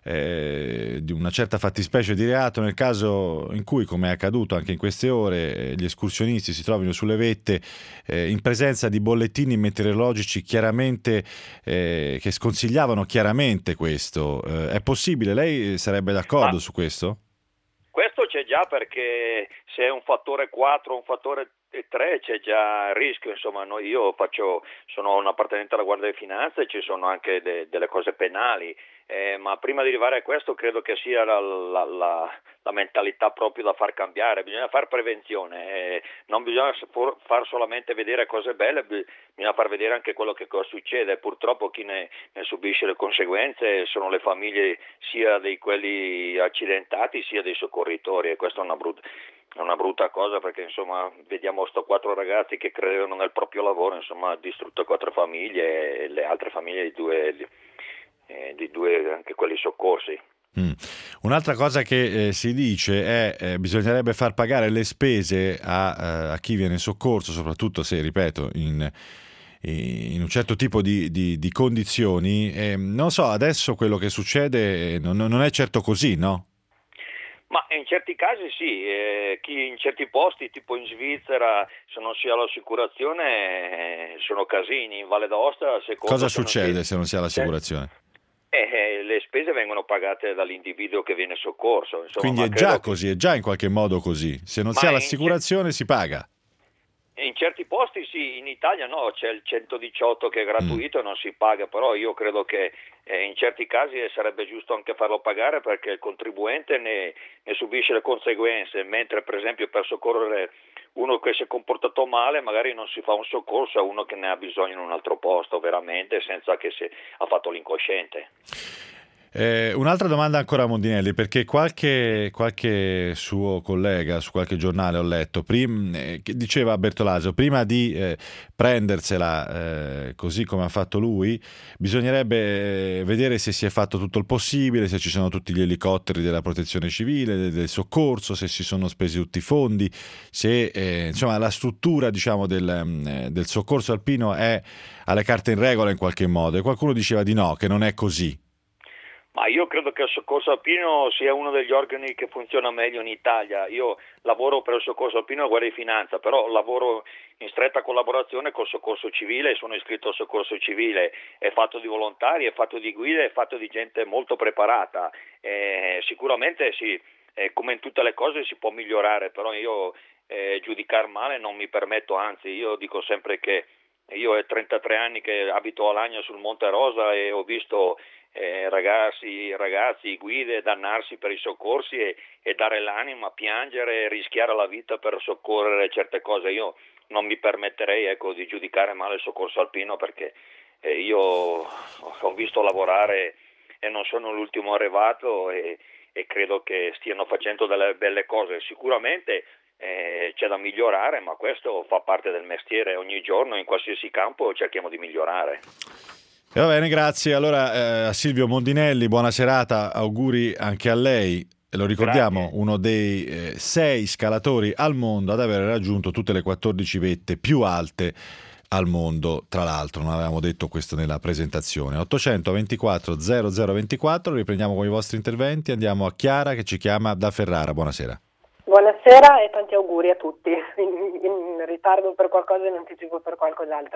eh, di una certa fattispecie di reato nel caso in cui, come è accaduto anche in queste ore, eh, gli escursionisti si trovino sulle vette eh, in presenza di bollettini meteorologici chiaramente eh, che sconsigliavano chiaramente questo. Eh, è possibile? Lei sarebbe d'accordo Ma... su questo? Questo c'è già, perché se è un fattore quattro, un fattore tre c'è già il rischio, insomma noi, io faccio, sono un appartenente alla Guardia di Finanza e ci sono anche de, delle cose penali, eh, ma prima di arrivare a questo credo che sia la, la, la, la mentalità proprio da far cambiare, bisogna fare prevenzione, eh, non bisogna far solamente vedere cose belle, bisogna far vedere anche quello che cosa succede, purtroppo chi ne, ne subisce le conseguenze sono le famiglie sia di quelli accidentati sia dei soccorritori e questa è una brutta È una brutta cosa, perché insomma vediamo sto quattro ragazzi che credevano nel proprio lavoro, insomma ha distrutto quattro famiglie e le altre famiglie di due, di, eh, di due anche quelli soccorsi. Mm. Un'altra cosa che eh, si dice è che eh, bisognerebbe far pagare le spese a, eh, a chi viene soccorso, soprattutto se, ripeto, in, in un certo tipo di, di, di condizioni. Eh, non so, adesso quello che succede non, non è certo così, no? Ma in certi casi sì, eh, chi in certi posti, tipo in Svizzera, se non si ha l'assicurazione, eh, sono casini. In Valle d'Aosta, secondo cosa se succede non si... se non si ha l'assicurazione? Eh, eh, le spese vengono pagate dall'individuo che viene soccorso. Insomma, Quindi ma è già credo così, è già in qualche modo così. Se non Ma si ha in l'assicurazione si paga. In certi posti sì, in Italia no, c'è il centodiciotto che è gratuito e non si paga, però io credo che eh, in certi casi sarebbe giusto anche farlo pagare, perché il contribuente ne, ne subisce le conseguenze, mentre per esempio per soccorrere uno che si è comportato male magari non si fa un soccorso a uno che ne ha bisogno in un altro posto veramente, senza che si ha fatto l'incosciente. Eh, un'altra domanda ancora a Mondinelli, perché qualche, qualche suo collega su qualche giornale ho letto prim, eh, che diceva a Bertolaso prima di eh, prendersela eh, così come ha fatto lui bisognerebbe eh, vedere se si è fatto tutto il possibile, se ci sono tutti gli elicotteri della protezione civile, del, del soccorso, se si sono spesi tutti i fondi, se eh, insomma la struttura diciamo del, eh, del soccorso alpino è alle carte in regola in qualche modo, e qualcuno diceva di no, che non è così. Ma io credo che il soccorso alpino sia uno degli organi che funziona meglio in Italia. Io lavoro per il soccorso alpino a Guardia di Finanza, però lavoro in stretta collaborazione col soccorso civile, sono iscritto al soccorso civile, è fatto di volontari, è fatto di guide, è fatto di gente molto preparata. Eh, sicuramente sì, eh, come in tutte le cose si può migliorare, però io eh, giudicare male non mi permetto, anzi io dico sempre che io ho trentatré anni che abito a Lagna sul Monte Rosa e ho visto Eh, ragazzi, ragazzi, guide dannarsi per i soccorsi e, e dare l'anima, piangere, rischiare la vita per soccorrere certe cose. Io non mi permetterei ecco, di giudicare male il soccorso alpino, perché eh, io ho visto lavorare e non sono l'ultimo arrivato e, e credo che stiano facendo delle belle cose. Sicuramente eh, c'è da migliorare, ma questo fa parte del mestiere. Ogni giorno in qualsiasi campo cerchiamo di migliorare. E va bene, grazie. Allora eh, a Silvio Mondinelli, buona serata, auguri anche a lei. E lo ricordiamo, grazie. Uno dei eh, sei scalatori al mondo ad aver raggiunto tutte le quattordici vette più alte al mondo, tra l'altro, non avevamo detto questo nella presentazione. ottocento ventiquattro zero zero ventiquattro, riprendiamo con i vostri interventi, andiamo a Chiara che ci chiama da Ferrara, buonasera. Buonasera e tanti auguri a tutti, in, in ritardo per qualcosa e in anticipo per qualcos'altro.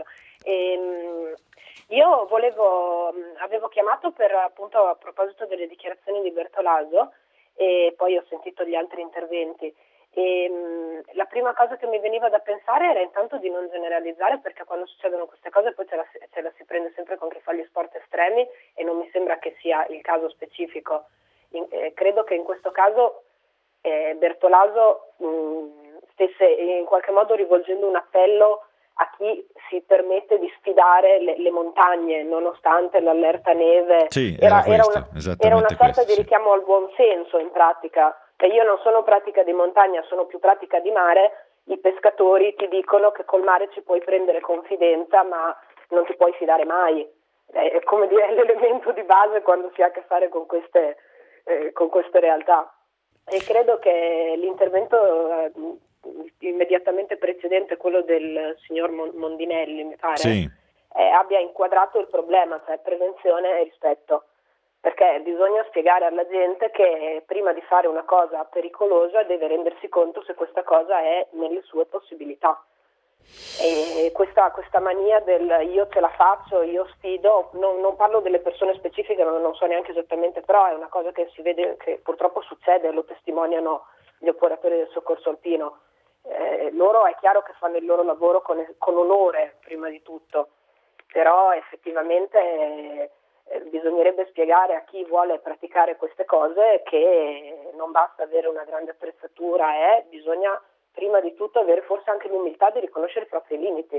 E, io volevo, avevo chiamato per appunto a proposito delle dichiarazioni di Bertolaso e poi ho sentito gli altri interventi E mh, la prima cosa che mi veniva da pensare era intanto di non generalizzare, perché quando succedono queste cose poi ce la, ce la si prende sempre con chi fa gli sport estremi e non mi sembra che sia il caso specifico. In, eh, credo che in questo caso eh, Bertolaso mh, stesse in qualche modo rivolgendo un appello a chi si permette di sfidare le, le montagne nonostante l'allerta neve. Sì, era, era, questo, era, una, esattamente era una sorta questo, di sì. richiamo al buon senso in pratica. Che io non sono pratica di montagna, sono più pratica di mare. I pescatori ti dicono che col mare ci puoi prendere confidenza, ma non ti puoi fidare mai. È come dire, l'elemento di base quando si ha a che fare con queste, eh, con queste realtà. E credo che l'intervento eh, immediatamente precedente, quello del signor Mondinelli, mi pare, Sì. eh, abbia inquadrato il problema, cioè prevenzione e rispetto. Perché bisogna spiegare alla gente che prima di fare una cosa pericolosa deve rendersi conto se questa cosa è nelle sue possibilità. E questa, questa mania del io ce la faccio, io sfido, non, non parlo delle persone specifiche, non, non so neanche esattamente, però è una cosa che si vede, che purtroppo succede, lo testimoniano gli operatori del soccorso alpino. Eh, loro è chiaro che fanno il loro lavoro con, con onore prima di tutto, però effettivamente eh, Eh, bisognerebbe spiegare a chi vuole praticare queste cose che non basta avere una grande attrezzatura, eh, bisogna prima di tutto avere forse anche l'umiltà di riconoscere i propri limiti.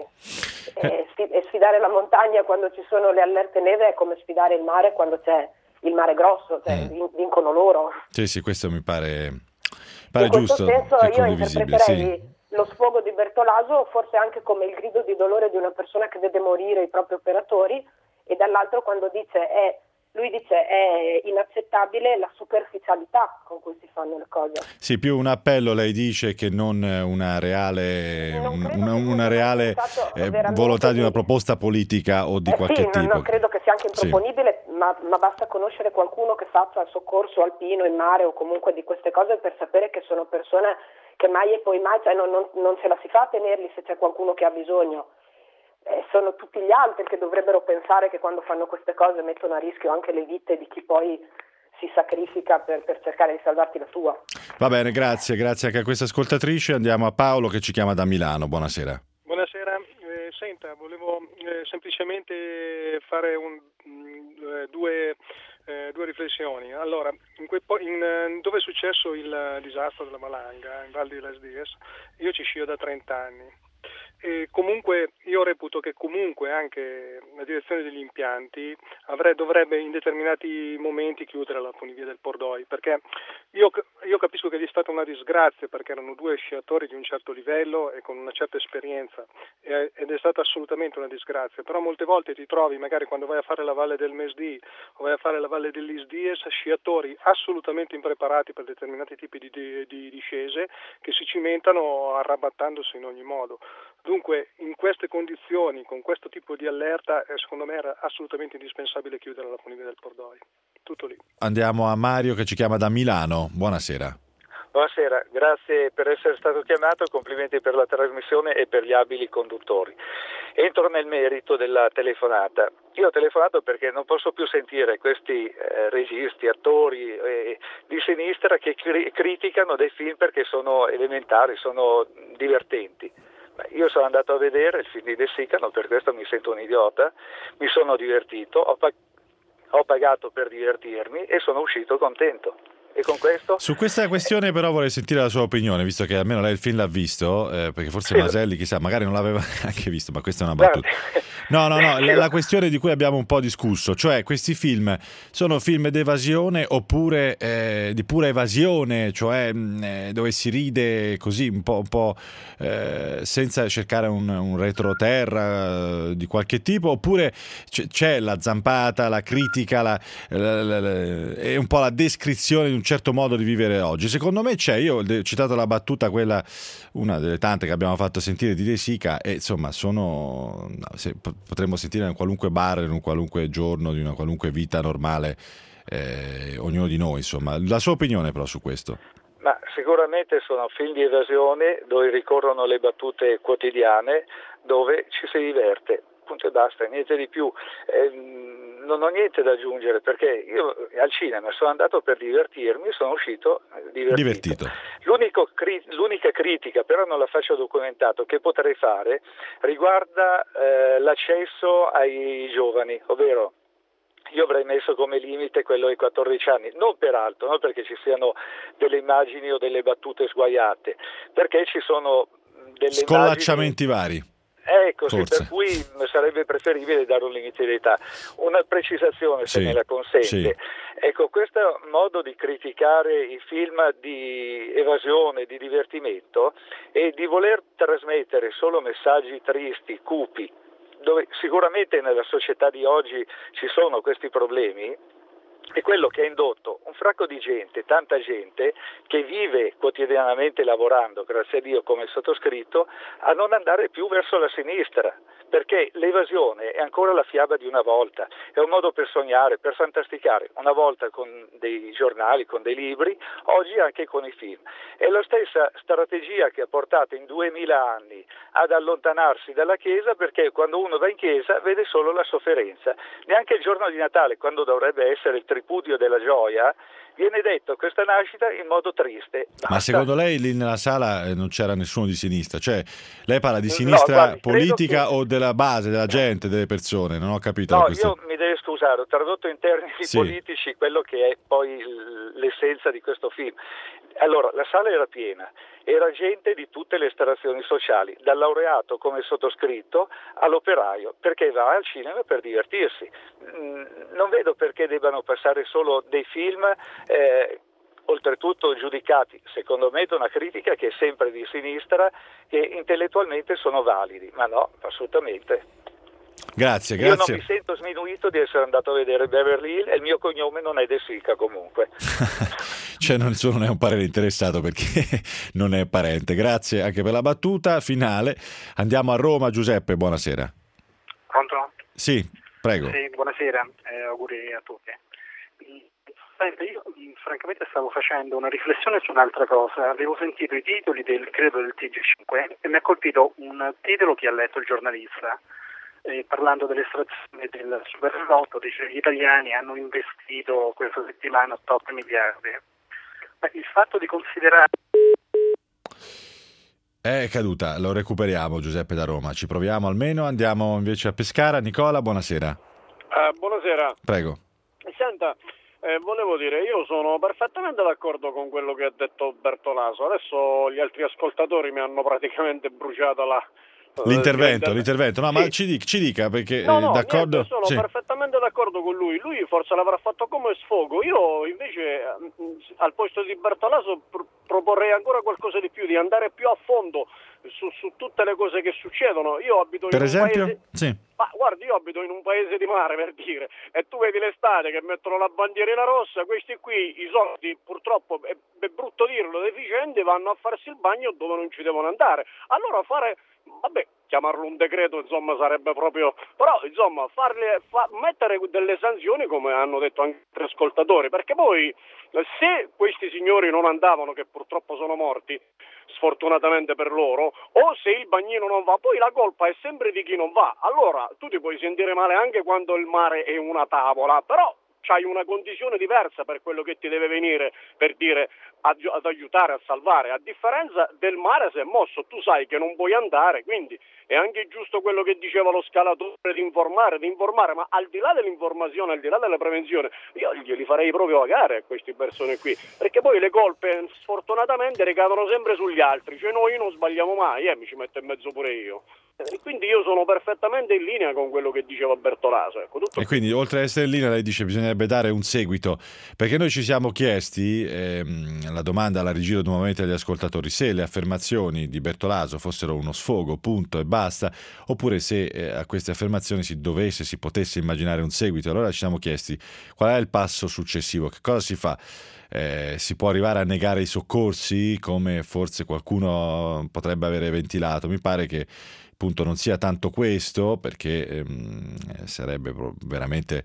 E, e sfidare la montagna quando ci sono le allerte neve è come sfidare il mare quando c'è il mare grosso, cioè mm. vincono loro. Sì, sì, questo mi pare, pare in giusto. questo senso io interpreterei sì. lo sfogo di Bertolaso forse anche come il grido di dolore di una persona che vede morire i propri operatori, e dall'altro quando dice è, lui dice è inaccettabile la superficialità con cui si fanno le cose. Sì, più un appello lei dice che non una reale, non una, una reale eh, volontà di una proposta politica o di eh qualche sì, tipo. Non, non credo che sia anche improponibile, sì. ma, ma basta conoscere qualcuno che faccia il soccorso alpino in mare o comunque di queste cose per sapere che sono persone che mai e poi mai, cioè non, non, non ce la si fa a tenerli se c'è qualcuno che ha bisogno. Eh, sono tutti gli altri che dovrebbero pensare che quando fanno queste cose mettono a rischio anche le vite di chi poi si sacrifica per, per cercare di salvarti la tua. Va bene, grazie, grazie anche a questa ascoltatrice. Andiamo a Paolo che ci chiama da Milano. Buonasera. Buonasera, eh, senta, volevo eh, semplicemente fare un, mh, due, eh, due riflessioni. Allora, in que, in, dove è successo il disastro della Malanga, in Val di Las Dias, io ci scio da trenta anni. E comunque io reputo che comunque anche la direzione degli impianti avrebbe, dovrebbe in determinati momenti chiudere la funivia del Pordoi, perché io, io capisco che è stata una disgrazia perché erano due sciatori di un certo livello e con una certa esperienza e, ed è stata assolutamente una disgrazia, però molte volte ti trovi magari quando vai a fare la Valle del Mesdì o vai a fare la Valle dell'Isdies sciatori assolutamente impreparati per determinati tipi di, di, di discese che si cimentano arrabattandosi in ogni modo. Dunque, in queste condizioni, con questo tipo di allerta, eh, secondo me era assolutamente indispensabile chiudere la funivia del Pordoi. Tutto lì. Andiamo a Mario che ci chiama da Milano. Buonasera. Buonasera, grazie per essere stato chiamato, complimenti per la trasmissione e per gli abili conduttori. Entro nel merito della telefonata. Io ho telefonato perché non posso più sentire questi eh, registi, attori eh, di sinistra che cri- criticano dei film perché sono elementari, sono divertenti. Io sono andato a vedere il film di De Sica, non per questo mi sento un idiota, mi sono divertito, ho, pag- ho pagato per divertirmi e sono uscito contento. E con questo... Su questa questione però vorrei sentire la sua opinione, visto che almeno lei il film l'ha visto, eh, perché forse sì, Maselli, chissà, magari non l'aveva neanche visto, ma questa è una battuta. No, no, no, la, la questione di cui abbiamo un po' discusso, cioè questi film sono film d'evasione oppure eh, di pura evasione, cioè eh, dove si ride così un po', un po' eh, senza cercare un, un retroterra eh, di qualche tipo, oppure c- c'è la zampata, la critica, la, la, la, la, è un po' la descrizione di un certo modo di vivere oggi. Secondo me c'è, io ho citato la battuta, quella, una delle tante che abbiamo fatto sentire di De Sica, e insomma sono, se, potremmo sentire in qualunque bar, in un qualunque giorno di una qualunque vita normale, eh, ognuno di noi, insomma. La sua opinione però su questo? Ma sicuramente sono film di evasione dove ricorrono le battute quotidiane, dove ci si diverte, punto e basta, niente di più. Eh, non ho niente da aggiungere perché io al cinema sono andato per divertirmi, sono uscito divertito. divertito. L'unico, l'unica critica, però non la faccio documentato, che potrei fare riguarda eh, l'accesso ai giovani, ovvero io avrei messo come limite quello ai quattordici anni, non per altro, non perché ci siano delle immagini o delle battute sguaiate, perché ci sono delle scollacciamenti immagini... vari. Ecco, sì, Forse. per cui sarebbe preferibile dare un limite di età. Una precisazione, se Sì, me la consente. sì. Ecco, questo modo di criticare i film di evasione, di divertimento e di voler trasmettere solo messaggi tristi, cupi, dove sicuramente nella società di oggi ci sono questi problemi, è quello che ha indotto un fracco di gente, tanta gente che vive quotidianamente lavorando, grazie a Dio come il sottoscritto, a non andare più verso la sinistra, perché l'evasione è ancora la fiaba di una volta, è un modo per sognare, per fantasticare, una volta con dei giornali, con dei libri, oggi anche con i film. È la stessa strategia che ha portato in duemila anni ad allontanarsi dalla Chiesa, perché quando uno va in Chiesa vede solo la sofferenza. Neanche il giorno di Natale, quando dovrebbe essere il tripudio della gioia, viene detto questa nascita in modo triste. Basta. Ma secondo lei lì nella sala eh, non c'era nessuno di sinistra? Cioè, lei parla di sinistra No, guardi, politica che... o della base, della gente, delle persone? Non ho capito. No, questo. io mi devo scusare, ho tradotto in termini Sì. politici quello che è poi l'essenza di questo film. Allora, la sala era piena, era gente di tutte le estrazioni sociali, dal laureato come sottoscritto all'operaio, perché va al cinema per divertirsi. Non vedo perché debbano passare solo dei film, eh, oltretutto giudicati, secondo me, da una critica che è sempre di sinistra, che intellettualmente sono validi, ma no, assolutamente. Grazie, Io non grazie. mi sento sminuito di essere andato a vedere Beverly Hills e il mio cognome non è De Sica comunque. Cioè non, solo non è un parere interessato perché non è parente. Grazie anche per la battuta finale. Andiamo a Roma. Giuseppe, buonasera. Pronto? Sì, prego. Sì, buonasera, eh, auguri a tutti. Senta, io francamente stavo facendo una riflessione su un'altra cosa. Avevo sentito i titoli del, credo del T G cinque, e mi ha colpito un titolo che ha letto il giornalista. Eh, parlando dell'estrazione del Superenalotto, dice gli italiani hanno investito questa settimana otto miliardi. Ma il fatto di considerare... È caduta, lo recuperiamo Giuseppe da Roma. Ci proviamo almeno, andiamo invece a Pescara. Nicola, buonasera. Uh, buonasera. Prego. Senta, eh, volevo dire, io sono perfettamente d'accordo con quello che ha detto Bertolaso. Adesso gli altri ascoltatori mi hanno praticamente bruciato la... L'intervento, l'intervento, no, sì. ma ci dica, ci dica perché No, eh, no, d'accordo. niente, sono Sì. perfettamente d'accordo con lui. Lui forse l'avrà fatto come sfogo. Io invece mh, al posto di Bertolaso pr- proporrei ancora qualcosa di più, di andare più a fondo su, su tutte le cose che succedono. Io abito Per in un esempio? paese... Sì. Ma guardi, io abito in un paese di mare, per dire, e tu vedi l'estate che mettono la bandierina rossa, questi qui, i soldi, purtroppo, è, è brutto dirlo, deficienti, vanno a farsi il bagno dove non ci devono andare. Allora fare, vabbè, chiamarlo un decreto, insomma, sarebbe proprio... Però, insomma, farle, fa, mettere delle sanzioni, come hanno detto anche altri ascoltatori, perché poi, se questi signori non andavano, che purtroppo sono morti, sfortunatamente per loro, o se il bagnino non va, poi la colpa è sempre di chi non va. Allora tu ti puoi sentire male anche quando il mare è una tavola, però c'hai una condizione diversa per quello che ti deve venire, per dire ad, ad aiutare a salvare. A differenza del mare, se è mosso, tu sai che non puoi andare, quindi è anche giusto quello che diceva lo scalatore, di informare, di informare, ma al di là dell'informazione, al di là della prevenzione, io glieli farei proprio pagare a queste persone qui, perché poi le colpe sfortunatamente ricadono sempre sugli altri, cioè noi non sbagliamo mai, eh, mi ci metto in mezzo pure io. E quindi io sono perfettamente in linea con quello che diceva Bertolaso. Ecco, tutto... E quindi oltre ad essere in linea lei dice bisognerebbe dare un seguito, perché noi ci siamo chiesti, ehm, la domanda alla rigiro nuovamente agli ascoltatori, se le affermazioni di Bertolaso fossero uno sfogo, punto e basta, oppure se eh, a queste affermazioni si dovesse, si potesse immaginare un seguito. Allora ci siamo chiesti qual è il passo successivo, che cosa si fa? Eh, si può arrivare a negare i soccorsi, come forse qualcuno potrebbe avere ventilato? Mi pare che appunto non sia tanto questo, perché ehm, sarebbe veramente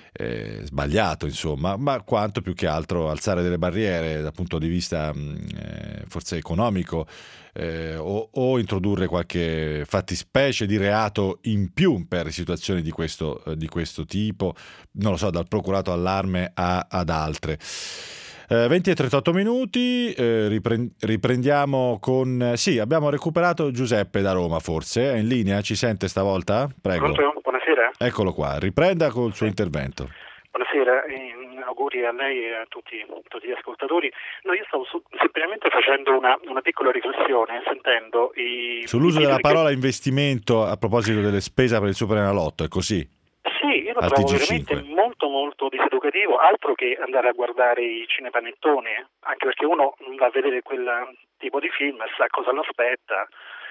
eh, sbagliato, insomma, ma quanto più che altro alzare delle barriere dal punto di vista eh, forse economico, eh, o, o introdurre qualche fattispecie di reato in più per situazioni di questo, di questo tipo, non lo so, dal procurato allarme a, ad altre. Eh, venti e trentotto minuti, eh, ripre- riprendiamo con... Sì, abbiamo recuperato Giuseppe da Roma, forse, è in linea, ci sente stavolta? Prego. Pronto? Buonasera. Eccolo qua, riprenda col suo intervento. Buonasera, eh, auguri a lei e a tutti, tutti gli ascoltatori. No, io stavo su- semplicemente facendo una, una piccola riflessione, sentendo i... Sull'uso i della che... parola investimento a proposito delle spese per il Superenalotto, è così? Sì, io lo Al trovo T G veramente cinque. molto molto diseducativo, altro che andare a guardare i cinepanettoni, anche perché uno va a vedere quel tipo di film e sa cosa lo aspetta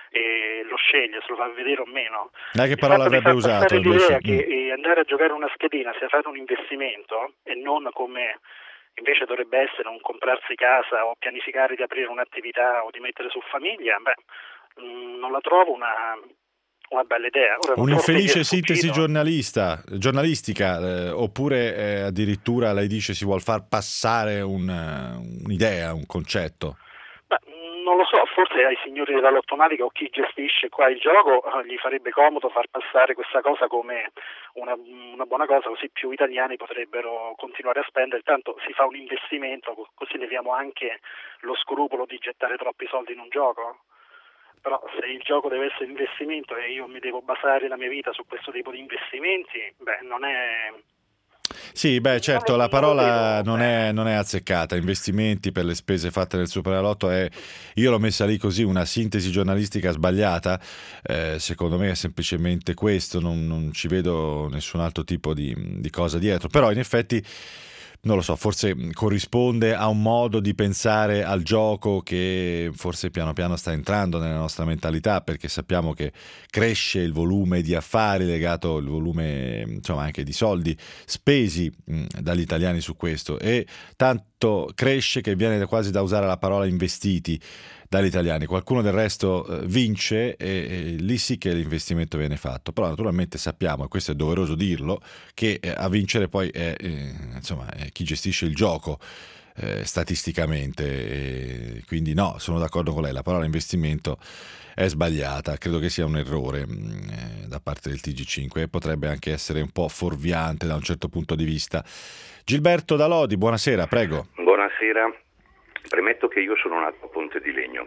e lo sceglie se lo va a vedere o meno. Dai, che Il parola fatto di avrebbe far usato passare invece? l'idea che Mm. eh, andare a giocare una schedina sia fare un investimento e non come invece dovrebbe essere un comprarsi casa o pianificare di aprire un'attività o di mettere su famiglia, beh, mh, non la trovo una, una bella idea. Ora, non so se Un'infelice vi è sintesi sfuggito. giornalista, giornalistica, eh, oppure eh, addirittura lei dice si vuol far passare un, eh, un'idea, un concetto? Beh, non lo so, forse ai signori della lottomatica o chi gestisce qua il gioco eh, gli farebbe comodo far passare questa cosa come una, una buona cosa, così più italiani potrebbero continuare a spendere, tanto si fa un investimento, co- così leviamo anche lo scrupolo di gettare troppi soldi in un gioco. Però se il gioco deve essere investimento e io mi devo basare la mia vita su questo tipo di investimenti, beh, non è... Sì, beh, certo, la parola non è, non è azzeccata. Investimenti per le spese fatte nel Superenalotto è, io l'ho messa lì così, una sintesi giornalistica sbagliata. Eh, secondo me è semplicemente questo, non, non ci vedo nessun altro tipo di, di cosa dietro. Però in effetti, non lo so, forse corrisponde a un modo di pensare al gioco che forse piano piano sta entrando nella nostra mentalità, perché sappiamo che cresce il volume di affari legato al volume, insomma, anche di soldi spesi mh, dagli italiani su questo, e tanto cresce che viene quasi da usare la parola investiti dagli italiani. Qualcuno del resto eh, vince e, e lì sì che l'investimento viene fatto. Però naturalmente sappiamo, e questo è doveroso dirlo, che eh, a vincere poi è, eh, insomma, è chi gestisce il gioco eh, statisticamente. E quindi no, sono d'accordo con lei, la parola investimento è sbagliata, credo che sia un errore mh, eh, da parte del T G cinque e potrebbe anche essere un po' fuorviante da un certo punto di vista. Gilberto da Lodi, buonasera, prego. Buonasera. Premetto che io sono nato a Ponte di Legno,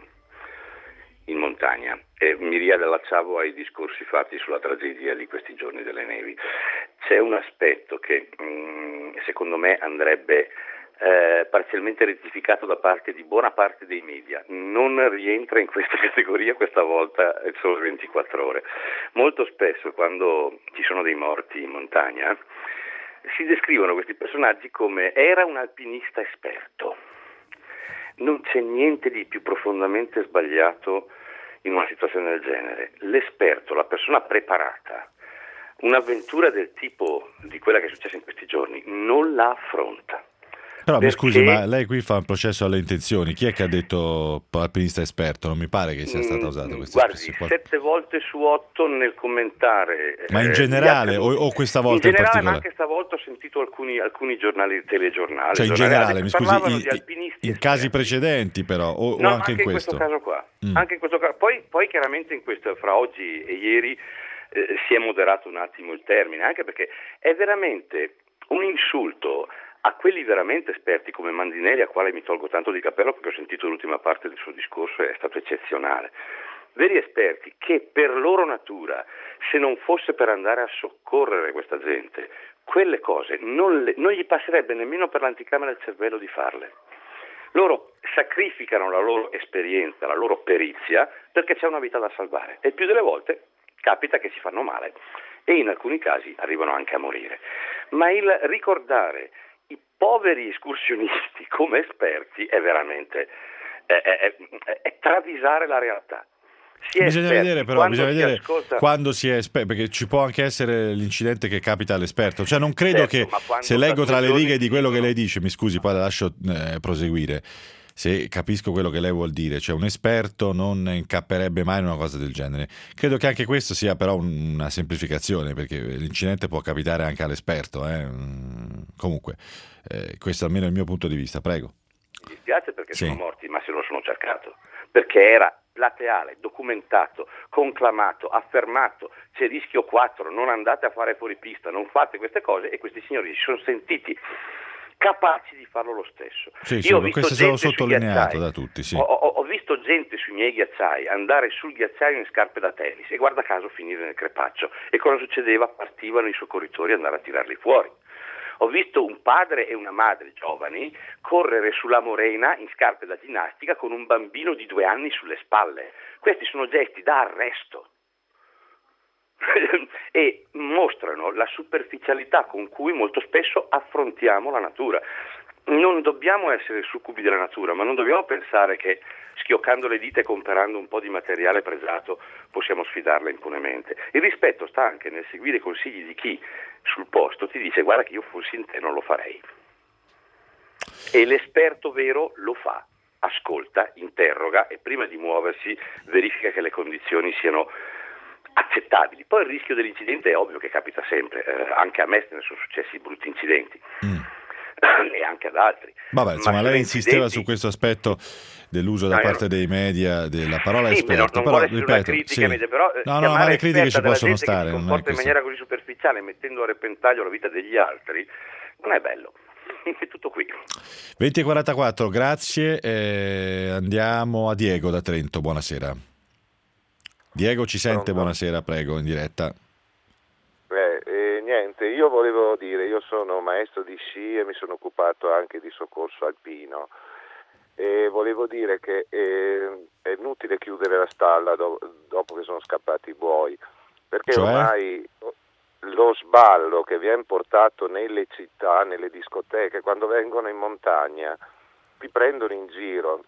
in montagna, e mi riallacciavo ai discorsi fatti sulla tragedia di questi giorni delle nevi. C'è un aspetto che mh, secondo me andrebbe eh, parzialmente rettificato da parte di buona parte dei media. Non rientra in questa categoria questa volta il Sole ventiquattro Ore. Molto spesso quando ci sono dei morti in montagna si descrivono questi personaggi come era un alpinista esperto. Non c'è niente di più profondamente sbagliato in una situazione del genere. L'esperto, la persona preparata, un'avventura del tipo di quella che è successa in questi giorni, non la affronta. Però mi Perché- scusi, ma lei qui fa un processo alle intenzioni. Chi è che ha detto alpinista esperto? Non mi pare che sia stata usata questa Guardi, espressione. sette volte su otto nel commentare... Ma in eh, generale gli o, accaduti- o questa volta in in, generale, ma particolare? anche stavolta ho sentito alcuni, alcuni giornali, telegiornali, Cioè in giornali generale, che mi scusi, parlavano in, di alpinisti in casi precedenti però, o, No, o ma anche in questo? caso qua. Mm. Anche in questo caso. Poi, poi chiaramente in questo, fra oggi e ieri eh, si è moderato un attimo il termine, anche perché è veramente un insulto a quelli veramente esperti come Mandinelli, a quale mi tolgo tanto di cappello perché ho sentito l'ultima parte del suo discorso e è stato eccezionale. Veri esperti che per loro natura, se non fosse per andare a soccorrere questa gente, quelle cose non, le, non gli passerebbe nemmeno per l'anticamera del cervello di farle. Loro sacrificano la loro esperienza, la loro perizia, perché c'è una vita da salvare e il più delle volte capita che si fanno male e in alcuni casi arrivano anche a morire. Ma il ricordare i poveri escursionisti come esperti è veramente è, è, è, è travisare la realtà. Si è Bisogna esperti vedere però, quando bisogna si vedere ascolta- quando si è esperto, perché ci può anche essere l'incidente che capita all'esperto. Cioè non credo Certo, che, ma quando se leggo tra le stagioni righe di quello che lei dice, mi scusi, poi la lascio eh, proseguire, se capisco quello che lei vuol dire, cioè un esperto non incapperebbe mai in una cosa del genere. Credo che anche questo sia però un- una semplificazione, perché l'incidente può capitare anche all'esperto. Eh. Mm, Comunque, eh, questo almeno è il mio punto di vista, prego. Mi dispiace perché Sì. sono morti, ma se lo sono cercato, perché era plateale, documentato, conclamato, affermato, c'è rischio quattro, non andate a fare fuori pista, non fate queste cose, e questi signori si sono sentiti capaci di farlo lo stesso. Sì, Io sì, ho visto questo è stato gente sui sottolineato ghiacciai. da tutti, sì. Ho, ho- ho visto gente sui miei ghiacciai andare sul ghiacciaio in scarpe da tennis e guarda caso finire nel crepaccio. E cosa succedeva? Partivano i soccorritori ad andare a tirarli fuori. Ho visto un padre e una madre giovani correre sulla morena in scarpe da ginnastica con un bambino di due anni sulle spalle. Questi sono gesti da arresto e mostrano la superficialità con cui molto spesso affrontiamo la natura. Non dobbiamo essere succubi della natura, ma non dobbiamo pensare che schioccando le dita e comprando un po' di materiale pregiato possiamo sfidarla impunemente. Il rispetto sta anche nel seguire i consigli di chi sul posto ti dice guarda che io fossi in te non lo farei. E l'esperto vero lo fa, ascolta, interroga e prima di muoversi verifica che le condizioni siano accettabili. Poi il rischio dell'incidente è ovvio che capita sempre, eh, anche a me ne sono successi brutti incidenti. Mm. E anche ad altri. Vabbè, insomma, Ma lei incidenti... insisteva su questo aspetto dell'uso da No, parte no. dei media della parola sì, esperto, non però vuole essere ripeto, una critica, sì. media, però eh, no, no, ma le critiche ci possono gente stare, che si non è comporta in questo. maniera così superficiale, mettendo a repentaglio la vita degli altri, non è bello. È tutto qui. venti e quarantaquattro, grazie. Eh, andiamo a Diego da Trento. Buonasera. Diego ci sente? Pronto? Buonasera, prego, in diretta. Eh, eh, niente, io volevo dire, io sono maestro di sci e mi sono occupato anche di soccorso alpino e volevo dire che eh, è inutile chiudere la stalla do- dopo che sono scappati i buoi, perché Cioè? ormai lo sballo che viene portato nelle città, nelle discoteche, quando vengono in montagna, ti prendono in giro.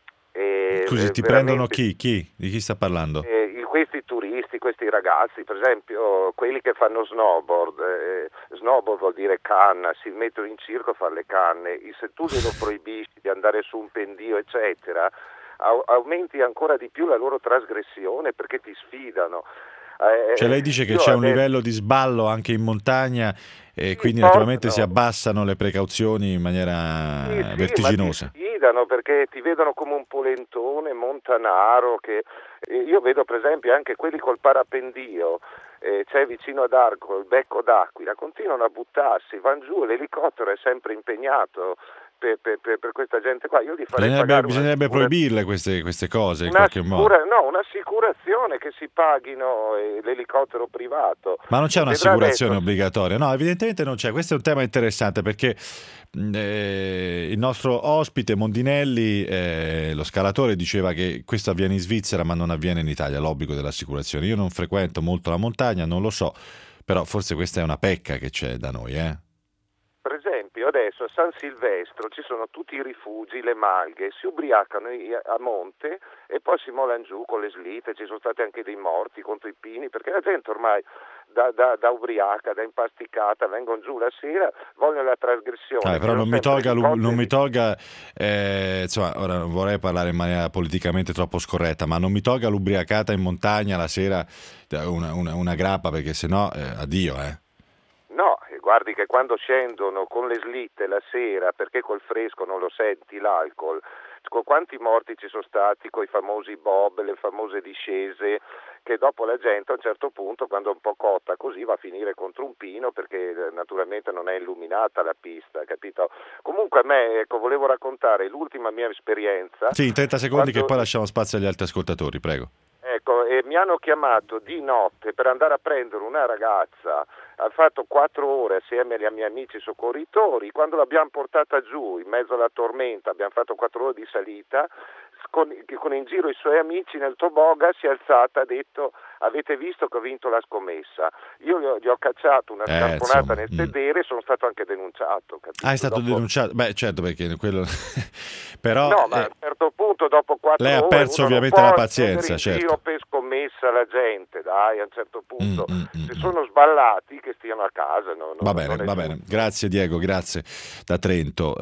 E Scusi, eh, ti veramente- prendono chi? Chi? Di chi sta parlando? Eh, questi turisti, questi ragazzi, per esempio quelli che fanno snowboard, eh, snowboard vuol dire canna, si mettono in circo a fare le canne, e se tu glielo proibisci di andare su un pendio eccetera, au- aumenti ancora di più la loro trasgressione perché ti sfidano. Eh, Cioè lei dice che io c'è un adesso- livello di sballo anche in montagna e quindi portano- naturalmente si abbassano le precauzioni in maniera Sì, sì, vertiginosa. ma ti sfidano perché ti vedono come un polentone montanaro che eh, io vedo per esempio anche quelli col parapendio, eh, c'è vicino ad Arco il becco d'aquila, continuano a buttarsi, van giù, l'elicottero è sempre impegnato per, per, per, per questa gente qua. Io li farei Bisognerebbe, pagare bisognerebbe un'assicura- proibirle queste, queste cose in una qualche modo. assicura- no, un'assicurazione che si paghino eh, l'elicottero privato. Ma non c'è Vedrà un'assicurazione adesso- obbligatoria? No, evidentemente non c'è. Questo è un tema interessante perché mh, eh, il nostro ospite Mondinelli, eh, lo scalatore, diceva che questo avviene in Svizzera ma non avviene in Italia, l'obbligo dell'assicurazione. Io non frequento molto la montagna, non lo so, però forse questa è una pecca che c'è da noi, eh? Per esempio adesso a San Silvestro ci sono tutti i rifugi, le malghe, si ubriacano i- a monte e poi si molano giù con le slitte, ci sono stati anche dei morti contro i pini, perché la gente ormai da, da, da ubriaca, da impasticata, vengono giù la sera, vogliono la trasgressione. Eh, però non mi Sono tolga, sempre l'u- di non mi cotte- tolga eh, insomma, ora non vorrei parlare in maniera politicamente troppo scorretta, ma non mi tolga l'ubriacata in montagna la sera eh, una, una, una grappa, perché sennò eh, addio, eh. No, e guardi che quando scendono con le slitte la sera, perché col fresco non lo senti l'alcol, con quanti morti ci sono stati con i famosi bob, le famose discese, che dopo la gente a un certo punto, quando è un po' cotta così, va a finire contro un pino perché eh, naturalmente non è illuminata la pista, capito? Comunque a me, ecco, volevo raccontare l'ultima mia esperienza. Sì, in trenta secondi Quando- che poi lasciamo spazio agli altri ascoltatori, prego. Ecco, e mi hanno chiamato di notte per andare a prendere una ragazza, ha fatto quattro ore assieme agli miei amici soccorritori, quando l'abbiamo portata giù in mezzo alla tormenta, abbiamo fatto quattro ore di salita, con, con in giro i suoi amici nel toboga si è alzata, ha detto avete visto che ho vinto la scommessa, io gli ho, gli ho cacciato una Eh, scarponata insomma, nel mm. sedere e sono stato anche denunciato, capito? Ah, è stato Dopo- denunciato? Beh, certo, perché quello... però no, ma eh, a un certo punto dopo quattro lei ha ore perso uno non ovviamente può la pazienza, prendere in certo. giro per scommessa la gente, dai, a un certo punto Mm, mm, se sono sballati che stiano a casa. No, no, va non bene, è va giusto. bene. Grazie Diego, grazie da Trento.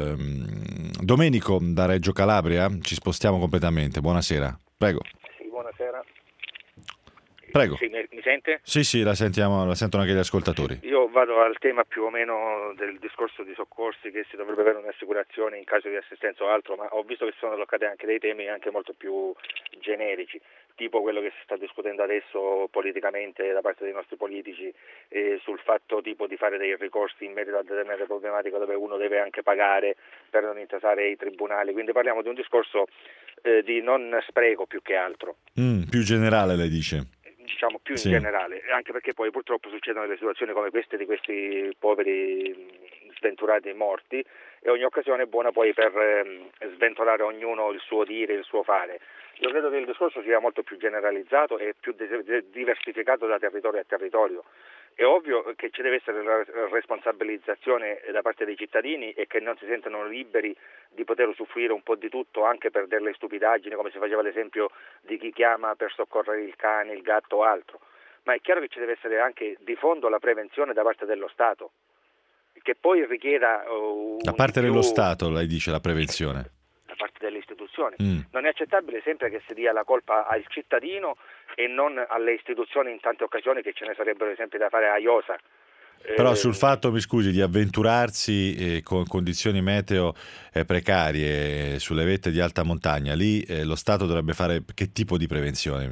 Ehm, Domenico da Reggio Calabria, ci spostiamo completamente. Buonasera, prego. Sì, buonasera. Prego. Sì, mi, mi sente? Sì, sì, la sentiamo, la sentono anche gli ascoltatori. Io vado al tema più o meno del discorso di soccorsi, che si dovrebbe avere un'assicurazione in caso di assistenza o altro, ma ho visto che sono allocati anche dei temi anche molto più generici, tipo quello che si sta discutendo adesso politicamente da parte dei nostri politici eh, sul fatto tipo di fare dei ricorsi in merito a determinate problematiche dove uno deve anche pagare per non intasare i tribunali, quindi parliamo di un discorso eh, di non spreco più che altro. Mm, più generale, lei dice. Diciamo più in Sì. generale, anche perché poi purtroppo succedono delle situazioni come queste di questi poveri sventurati morti e ogni occasione è buona poi per ehm, sventolare ognuno il suo dire, il suo fare. Io credo che il discorso sia molto più generalizzato e più diversificato da territorio a territorio. È ovvio che ci deve essere la responsabilizzazione da parte dei cittadini e che non si sentono liberi di poter usufruire un po' di tutto anche per delle stupidaggini, come si faceva l'esempio di chi chiama per soccorrere il cane, il gatto o altro. Ma è chiaro che ci deve essere anche di fondo la prevenzione da parte dello Stato, che poi richieda uh, Da parte più... dello Stato, lei dice, la prevenzione. da parte delle istituzioni. Mm. Non è accettabile sempre che si dia la colpa al cittadino e non alle istituzioni in tante occasioni, che ce ne sarebbero esempi da fare a Iosa. Però Eh, sul fatto, mi scusi, di avventurarsi eh, con condizioni meteo eh, precarie eh, sulle vette di alta montagna, lì eh, lo Stato dovrebbe fare che tipo di prevenzione?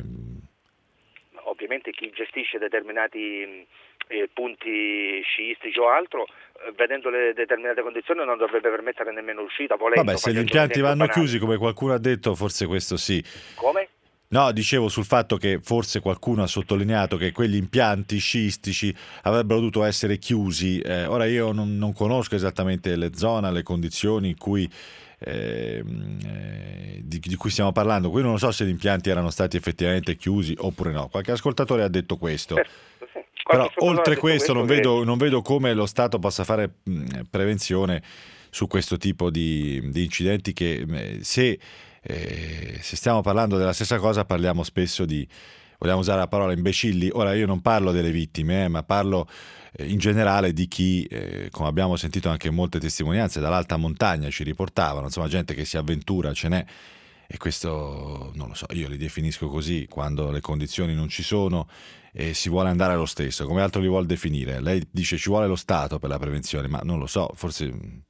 Ovviamente chi gestisce determinati eh, punti sciistici o altro, eh, vedendo le determinate condizioni non dovrebbe permettere nemmeno l'uscita, volendo. Vabbè, se gli facendo un impianti esempio vanno banale. chiusi, come qualcuno ha detto, forse questo sì. Come? No, dicevo sul fatto che forse qualcuno ha sottolineato che quegli impianti sciistici avrebbero dovuto essere chiusi. Eh, ora io non, non conosco esattamente le zone, le condizioni in cui, eh, eh, di, di cui stiamo parlando. Qui non so se gli impianti erano stati effettivamente chiusi oppure no. Qualche ascoltatore ha detto questo. Certo, sì. Però Qualche oltre ascoltatore ha questo detto non questo vedo, non vedo come lo Stato possa fare mh, prevenzione su questo tipo di, di incidenti che mh, se... Eh, se stiamo parlando della stessa cosa parliamo spesso di, vogliamo usare la parola imbecilli. Ora io non parlo delle vittime, eh, ma parlo eh, in generale di chi, eh, come abbiamo sentito anche in molte testimonianze, dall'alta montagna ci riportavano, insomma gente che si avventura, ce n'è, e questo non lo so, io li definisco così quando le condizioni non ci sono e si vuole andare allo stesso. Come altro li vuol definire? Lei dice ci vuole lo Stato per la prevenzione, ma non lo so, forse,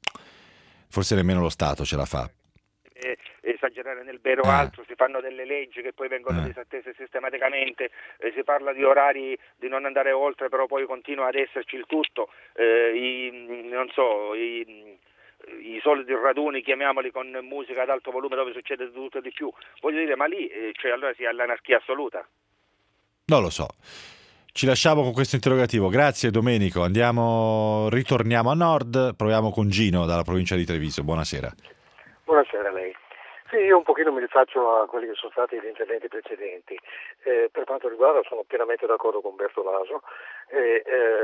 forse nemmeno lo Stato ce la fa. Eh, esagerare nel vero Eh. altro, si fanno delle leggi che poi vengono Eh. disattese sistematicamente, eh, si parla di orari di non andare oltre, però poi continua ad esserci il tutto, eh, i, non so, i, i soliti raduni, chiamiamoli, con musica ad alto volume dove succede di tutto e di più. Voglio dire, ma lì eh, cioè, allora si ha l'anarchia assoluta. Non lo so. Ci lasciamo con questo interrogativo. Grazie Domenico. Andiamo, ritorniamo a nord, proviamo con Gino dalla provincia di Treviso. Buonasera. Buonasera a lei. Sì, io un pochino mi rifaccio a quelli che sono stati gli interventi precedenti. Eh, per quanto riguarda sono pienamente d'accordo con Bertolaso. Eh,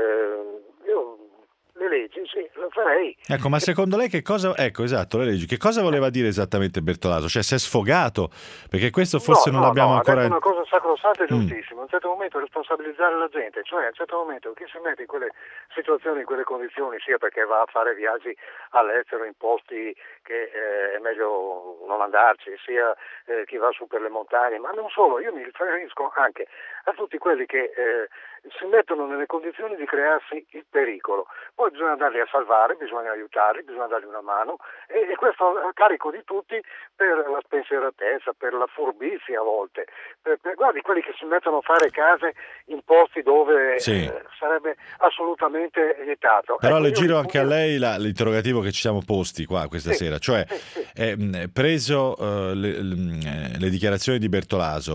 eh, io le leggi, sì, lo farei. Ecco, ma secondo lei che cosa... Ecco, esatto, le leggi. Che cosa voleva dire esattamente Bertolaso? Cioè, si è sfogato? Perché questo forse no, non no, l'abbiamo no, ancora... ha detto una cosa sacrosanta e Mm. giustissima. A un certo momento responsabilizzare la gente, cioè a un certo momento chi si mette in quelle situazioni, in quelle condizioni, sia perché va a fare viaggi all'estero in posti che eh, è meglio non andarci, sia eh, chi va su per le montagne, ma non solo, io mi riferisco anche a tutti quelli che eh, si mettono nelle condizioni di crearsi il pericolo. Poi bisogna andarli a salvare, bisogna aiutarli, bisogna dargli una mano e, e questo a carico di tutti per la spensieratezza, per la furbizia a volte. Per, per, guardi, quelli che si mettono a fare case in posti dove Sì. eh, sarebbe assolutamente vietato. Però Ecco, le io giro mi- anche a lei la- l'interrogativo che ci siamo posti qua questa Sì, sera, cioè sì, sì. eh, mh, preso eh, le, le- le dichiarazioni di Bertolaso,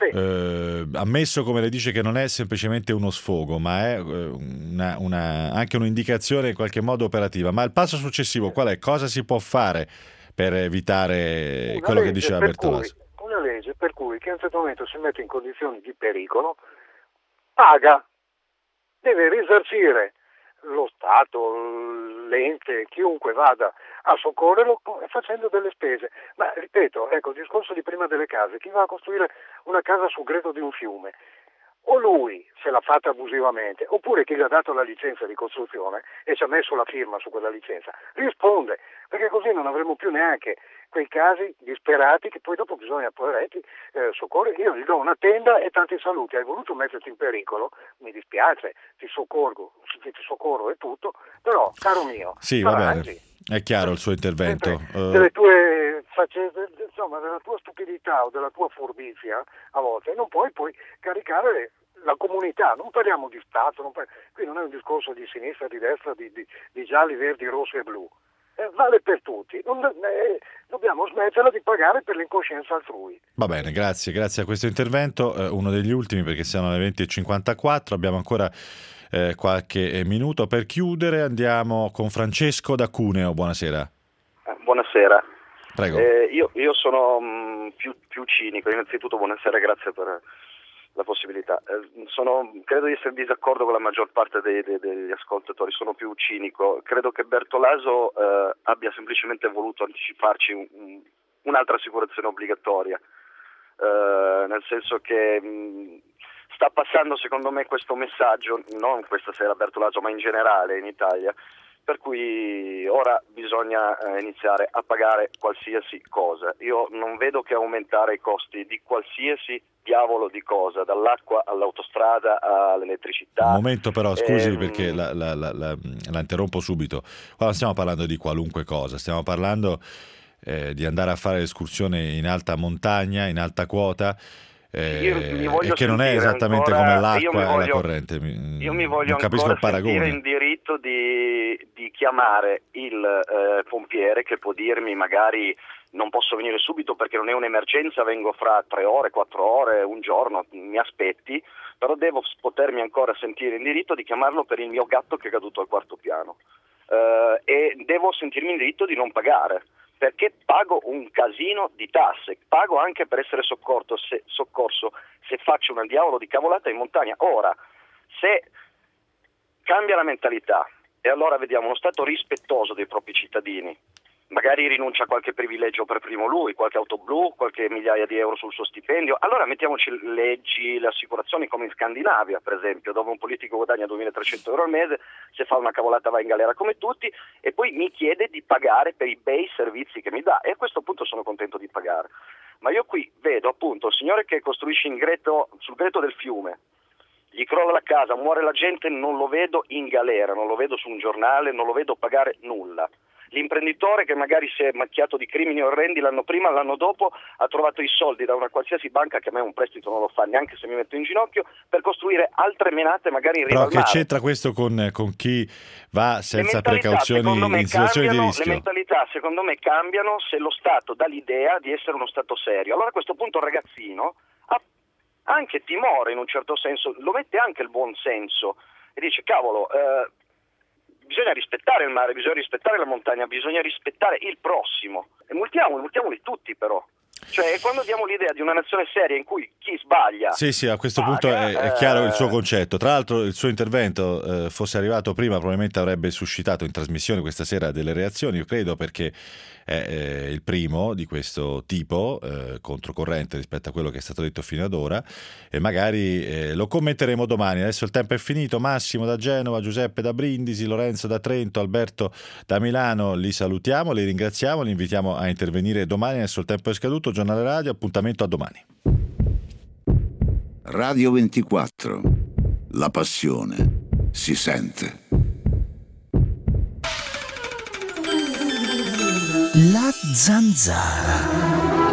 eh, ammesso come le dice che non è semplicemente uno sfogo, ma è eh, una- una- anche un'indicazione in qualche modo operativa, ma il passo successivo qual è? Cosa si può fare per evitare Una quello che legge diceva per Bertolaso? cui- una legge per cui chi a un certo momento si mette in condizioni di pericolo paga, deve risarcire lo Stato, l'ente, chiunque vada a soccorrerlo facendo delle spese. Ma ripeto, ecco il discorso di prima delle case, chi va a costruire una casa sul greto di un fiume o lui se l'ha fatta abusivamente, oppure chi gli ha dato la licenza di costruzione e ci ha messo la firma su quella licenza, risponde, perché così non avremo più neanche quei casi disperati che poi dopo bisogna poveretti eh, soccorrere. Io gli do una tenda e tanti saluti, hai voluto metterti in pericolo, mi dispiace, ti soccorgo, ti, ti soccorro e tutto, però caro mio, Sì, va bene, avanti. è chiaro il suo intervento. Delle tue faccende, insomma, della tua stupidità o della tua furbizia a volte non puoi poi caricare la comunità, non parliamo di Stato, non par- qui non è un discorso di sinistra, di destra, di, di, di gialli, verdi, rossi e blu, eh, vale per tutti, non, eh, dobbiamo smetterla di pagare per l'incoscienza altrui. Va bene, grazie, grazie a questo intervento, eh, uno degli ultimi perché siamo alle venti e cinquantaquattro, abbiamo ancora eh, qualche minuto per chiudere, andiamo con Francesco da Cuneo, buonasera. Buonasera. Prego. Eh, io, io sono mh, più, più cinico, innanzitutto buonasera, grazie per la possibilità. Eh, sono, credo di essere in disaccordo con la maggior parte dei, dei, degli ascoltatori, sono più cinico. Credo che Bertolaso eh, abbia semplicemente voluto anticiparci un, un, un'altra assicurazione obbligatoria, eh, nel senso che mh, sta passando secondo me questo messaggio, non questa sera Bertolaso ma in generale in Italia, per cui ora bisogna eh, iniziare a pagare qualsiasi cosa. Io non vedo che aumentare i costi di qualsiasi diavolo di cosa, dall'acqua all'autostrada all'elettricità. Un momento però, scusi Ehm, perché la, la, la, la, la interrompo subito. Qua non stiamo parlando di qualunque cosa, stiamo parlando eh, di andare a fare l'escursione in alta montagna, in alta quota, eh, Io mi voglio e che non è sentire esattamente ancora- come io l'acqua mi e la voglio- corrente. Mi- Io mi voglio non capisco ancora il sentire paragone. in diritto di, di chiamare il eh, pompiere che può dirmi magari non posso venire subito perché non è un'emergenza, vengo fra tre ore, quattro ore, un giorno, mi aspetti, però devo potermi ancora sentire in diritto di chiamarlo per il mio gatto che è caduto al quarto piano. Eh, e devo sentirmi in diritto di non pagare, perché pago un casino di tasse, pago anche per essere soccorso se, soccorso se faccio una diavolo di cavolata in montagna. Ora, se cambia la mentalità e allora vediamo uno Stato rispettoso dei propri cittadini, magari rinuncia a qualche privilegio per primo lui, qualche auto blu, qualche migliaia di euro sul suo stipendio, allora mettiamoci leggi, le assicurazioni come in Scandinavia per esempio, dove un politico guadagna duemilatrecento euro al mese, se fa una cavolata va in galera come tutti e poi mi chiede di pagare per i bei servizi che mi dà e a questo punto sono contento di pagare. Ma io qui vedo appunto il signore che costruisce in greto, sul greto del fiume, gli crolla la casa, muore la gente, non lo vedo in galera, non lo vedo su un giornale, non lo vedo pagare nulla. L'imprenditore che magari si è macchiato di crimini orrendi l'anno prima, l'anno dopo ha trovato i soldi da una qualsiasi banca, che a me un prestito non lo fa neanche se mi metto in ginocchio, per costruire altre menate magari in riva Però al che mare. c'entra questo con, con chi va senza Le mentalità, precauzioni secondo me, in situazioni di cambiano, rischio? Le mentalità secondo me cambiano se lo Stato dà l'idea di essere uno Stato serio. Allora a questo punto il ragazzino ha anche timore in un certo senso, lo mette anche il buon senso e dice cavolo, eh, bisogna rispettare il mare, bisogna rispettare la montagna, bisogna rispettare il prossimo e multiamoli, multiamoli tutti però. Cioè quando diamo l'idea di una nazione seria in cui chi sbaglia Sì, sì, a questo paga, punto è, è eh, chiaro il suo concetto. Tra l'altro il suo intervento eh, fosse arrivato prima probabilmente avrebbe suscitato in trasmissione questa sera delle reazioni, io credo, perché è eh, il primo di questo tipo, eh, controcorrente rispetto a quello che è stato detto fino ad ora, e magari eh, lo commenteremo domani. Adesso il tempo è finito. Massimo da Genova, Giuseppe da Brindisi, Lorenzo da Trento, Alberto da Milano, li salutiamo, li ringraziamo, li invitiamo a intervenire domani. Adesso il tempo è scaduto. Giornale Radio, appuntamento a domani. Radio ventiquattro. La passione si sente. La zanzara.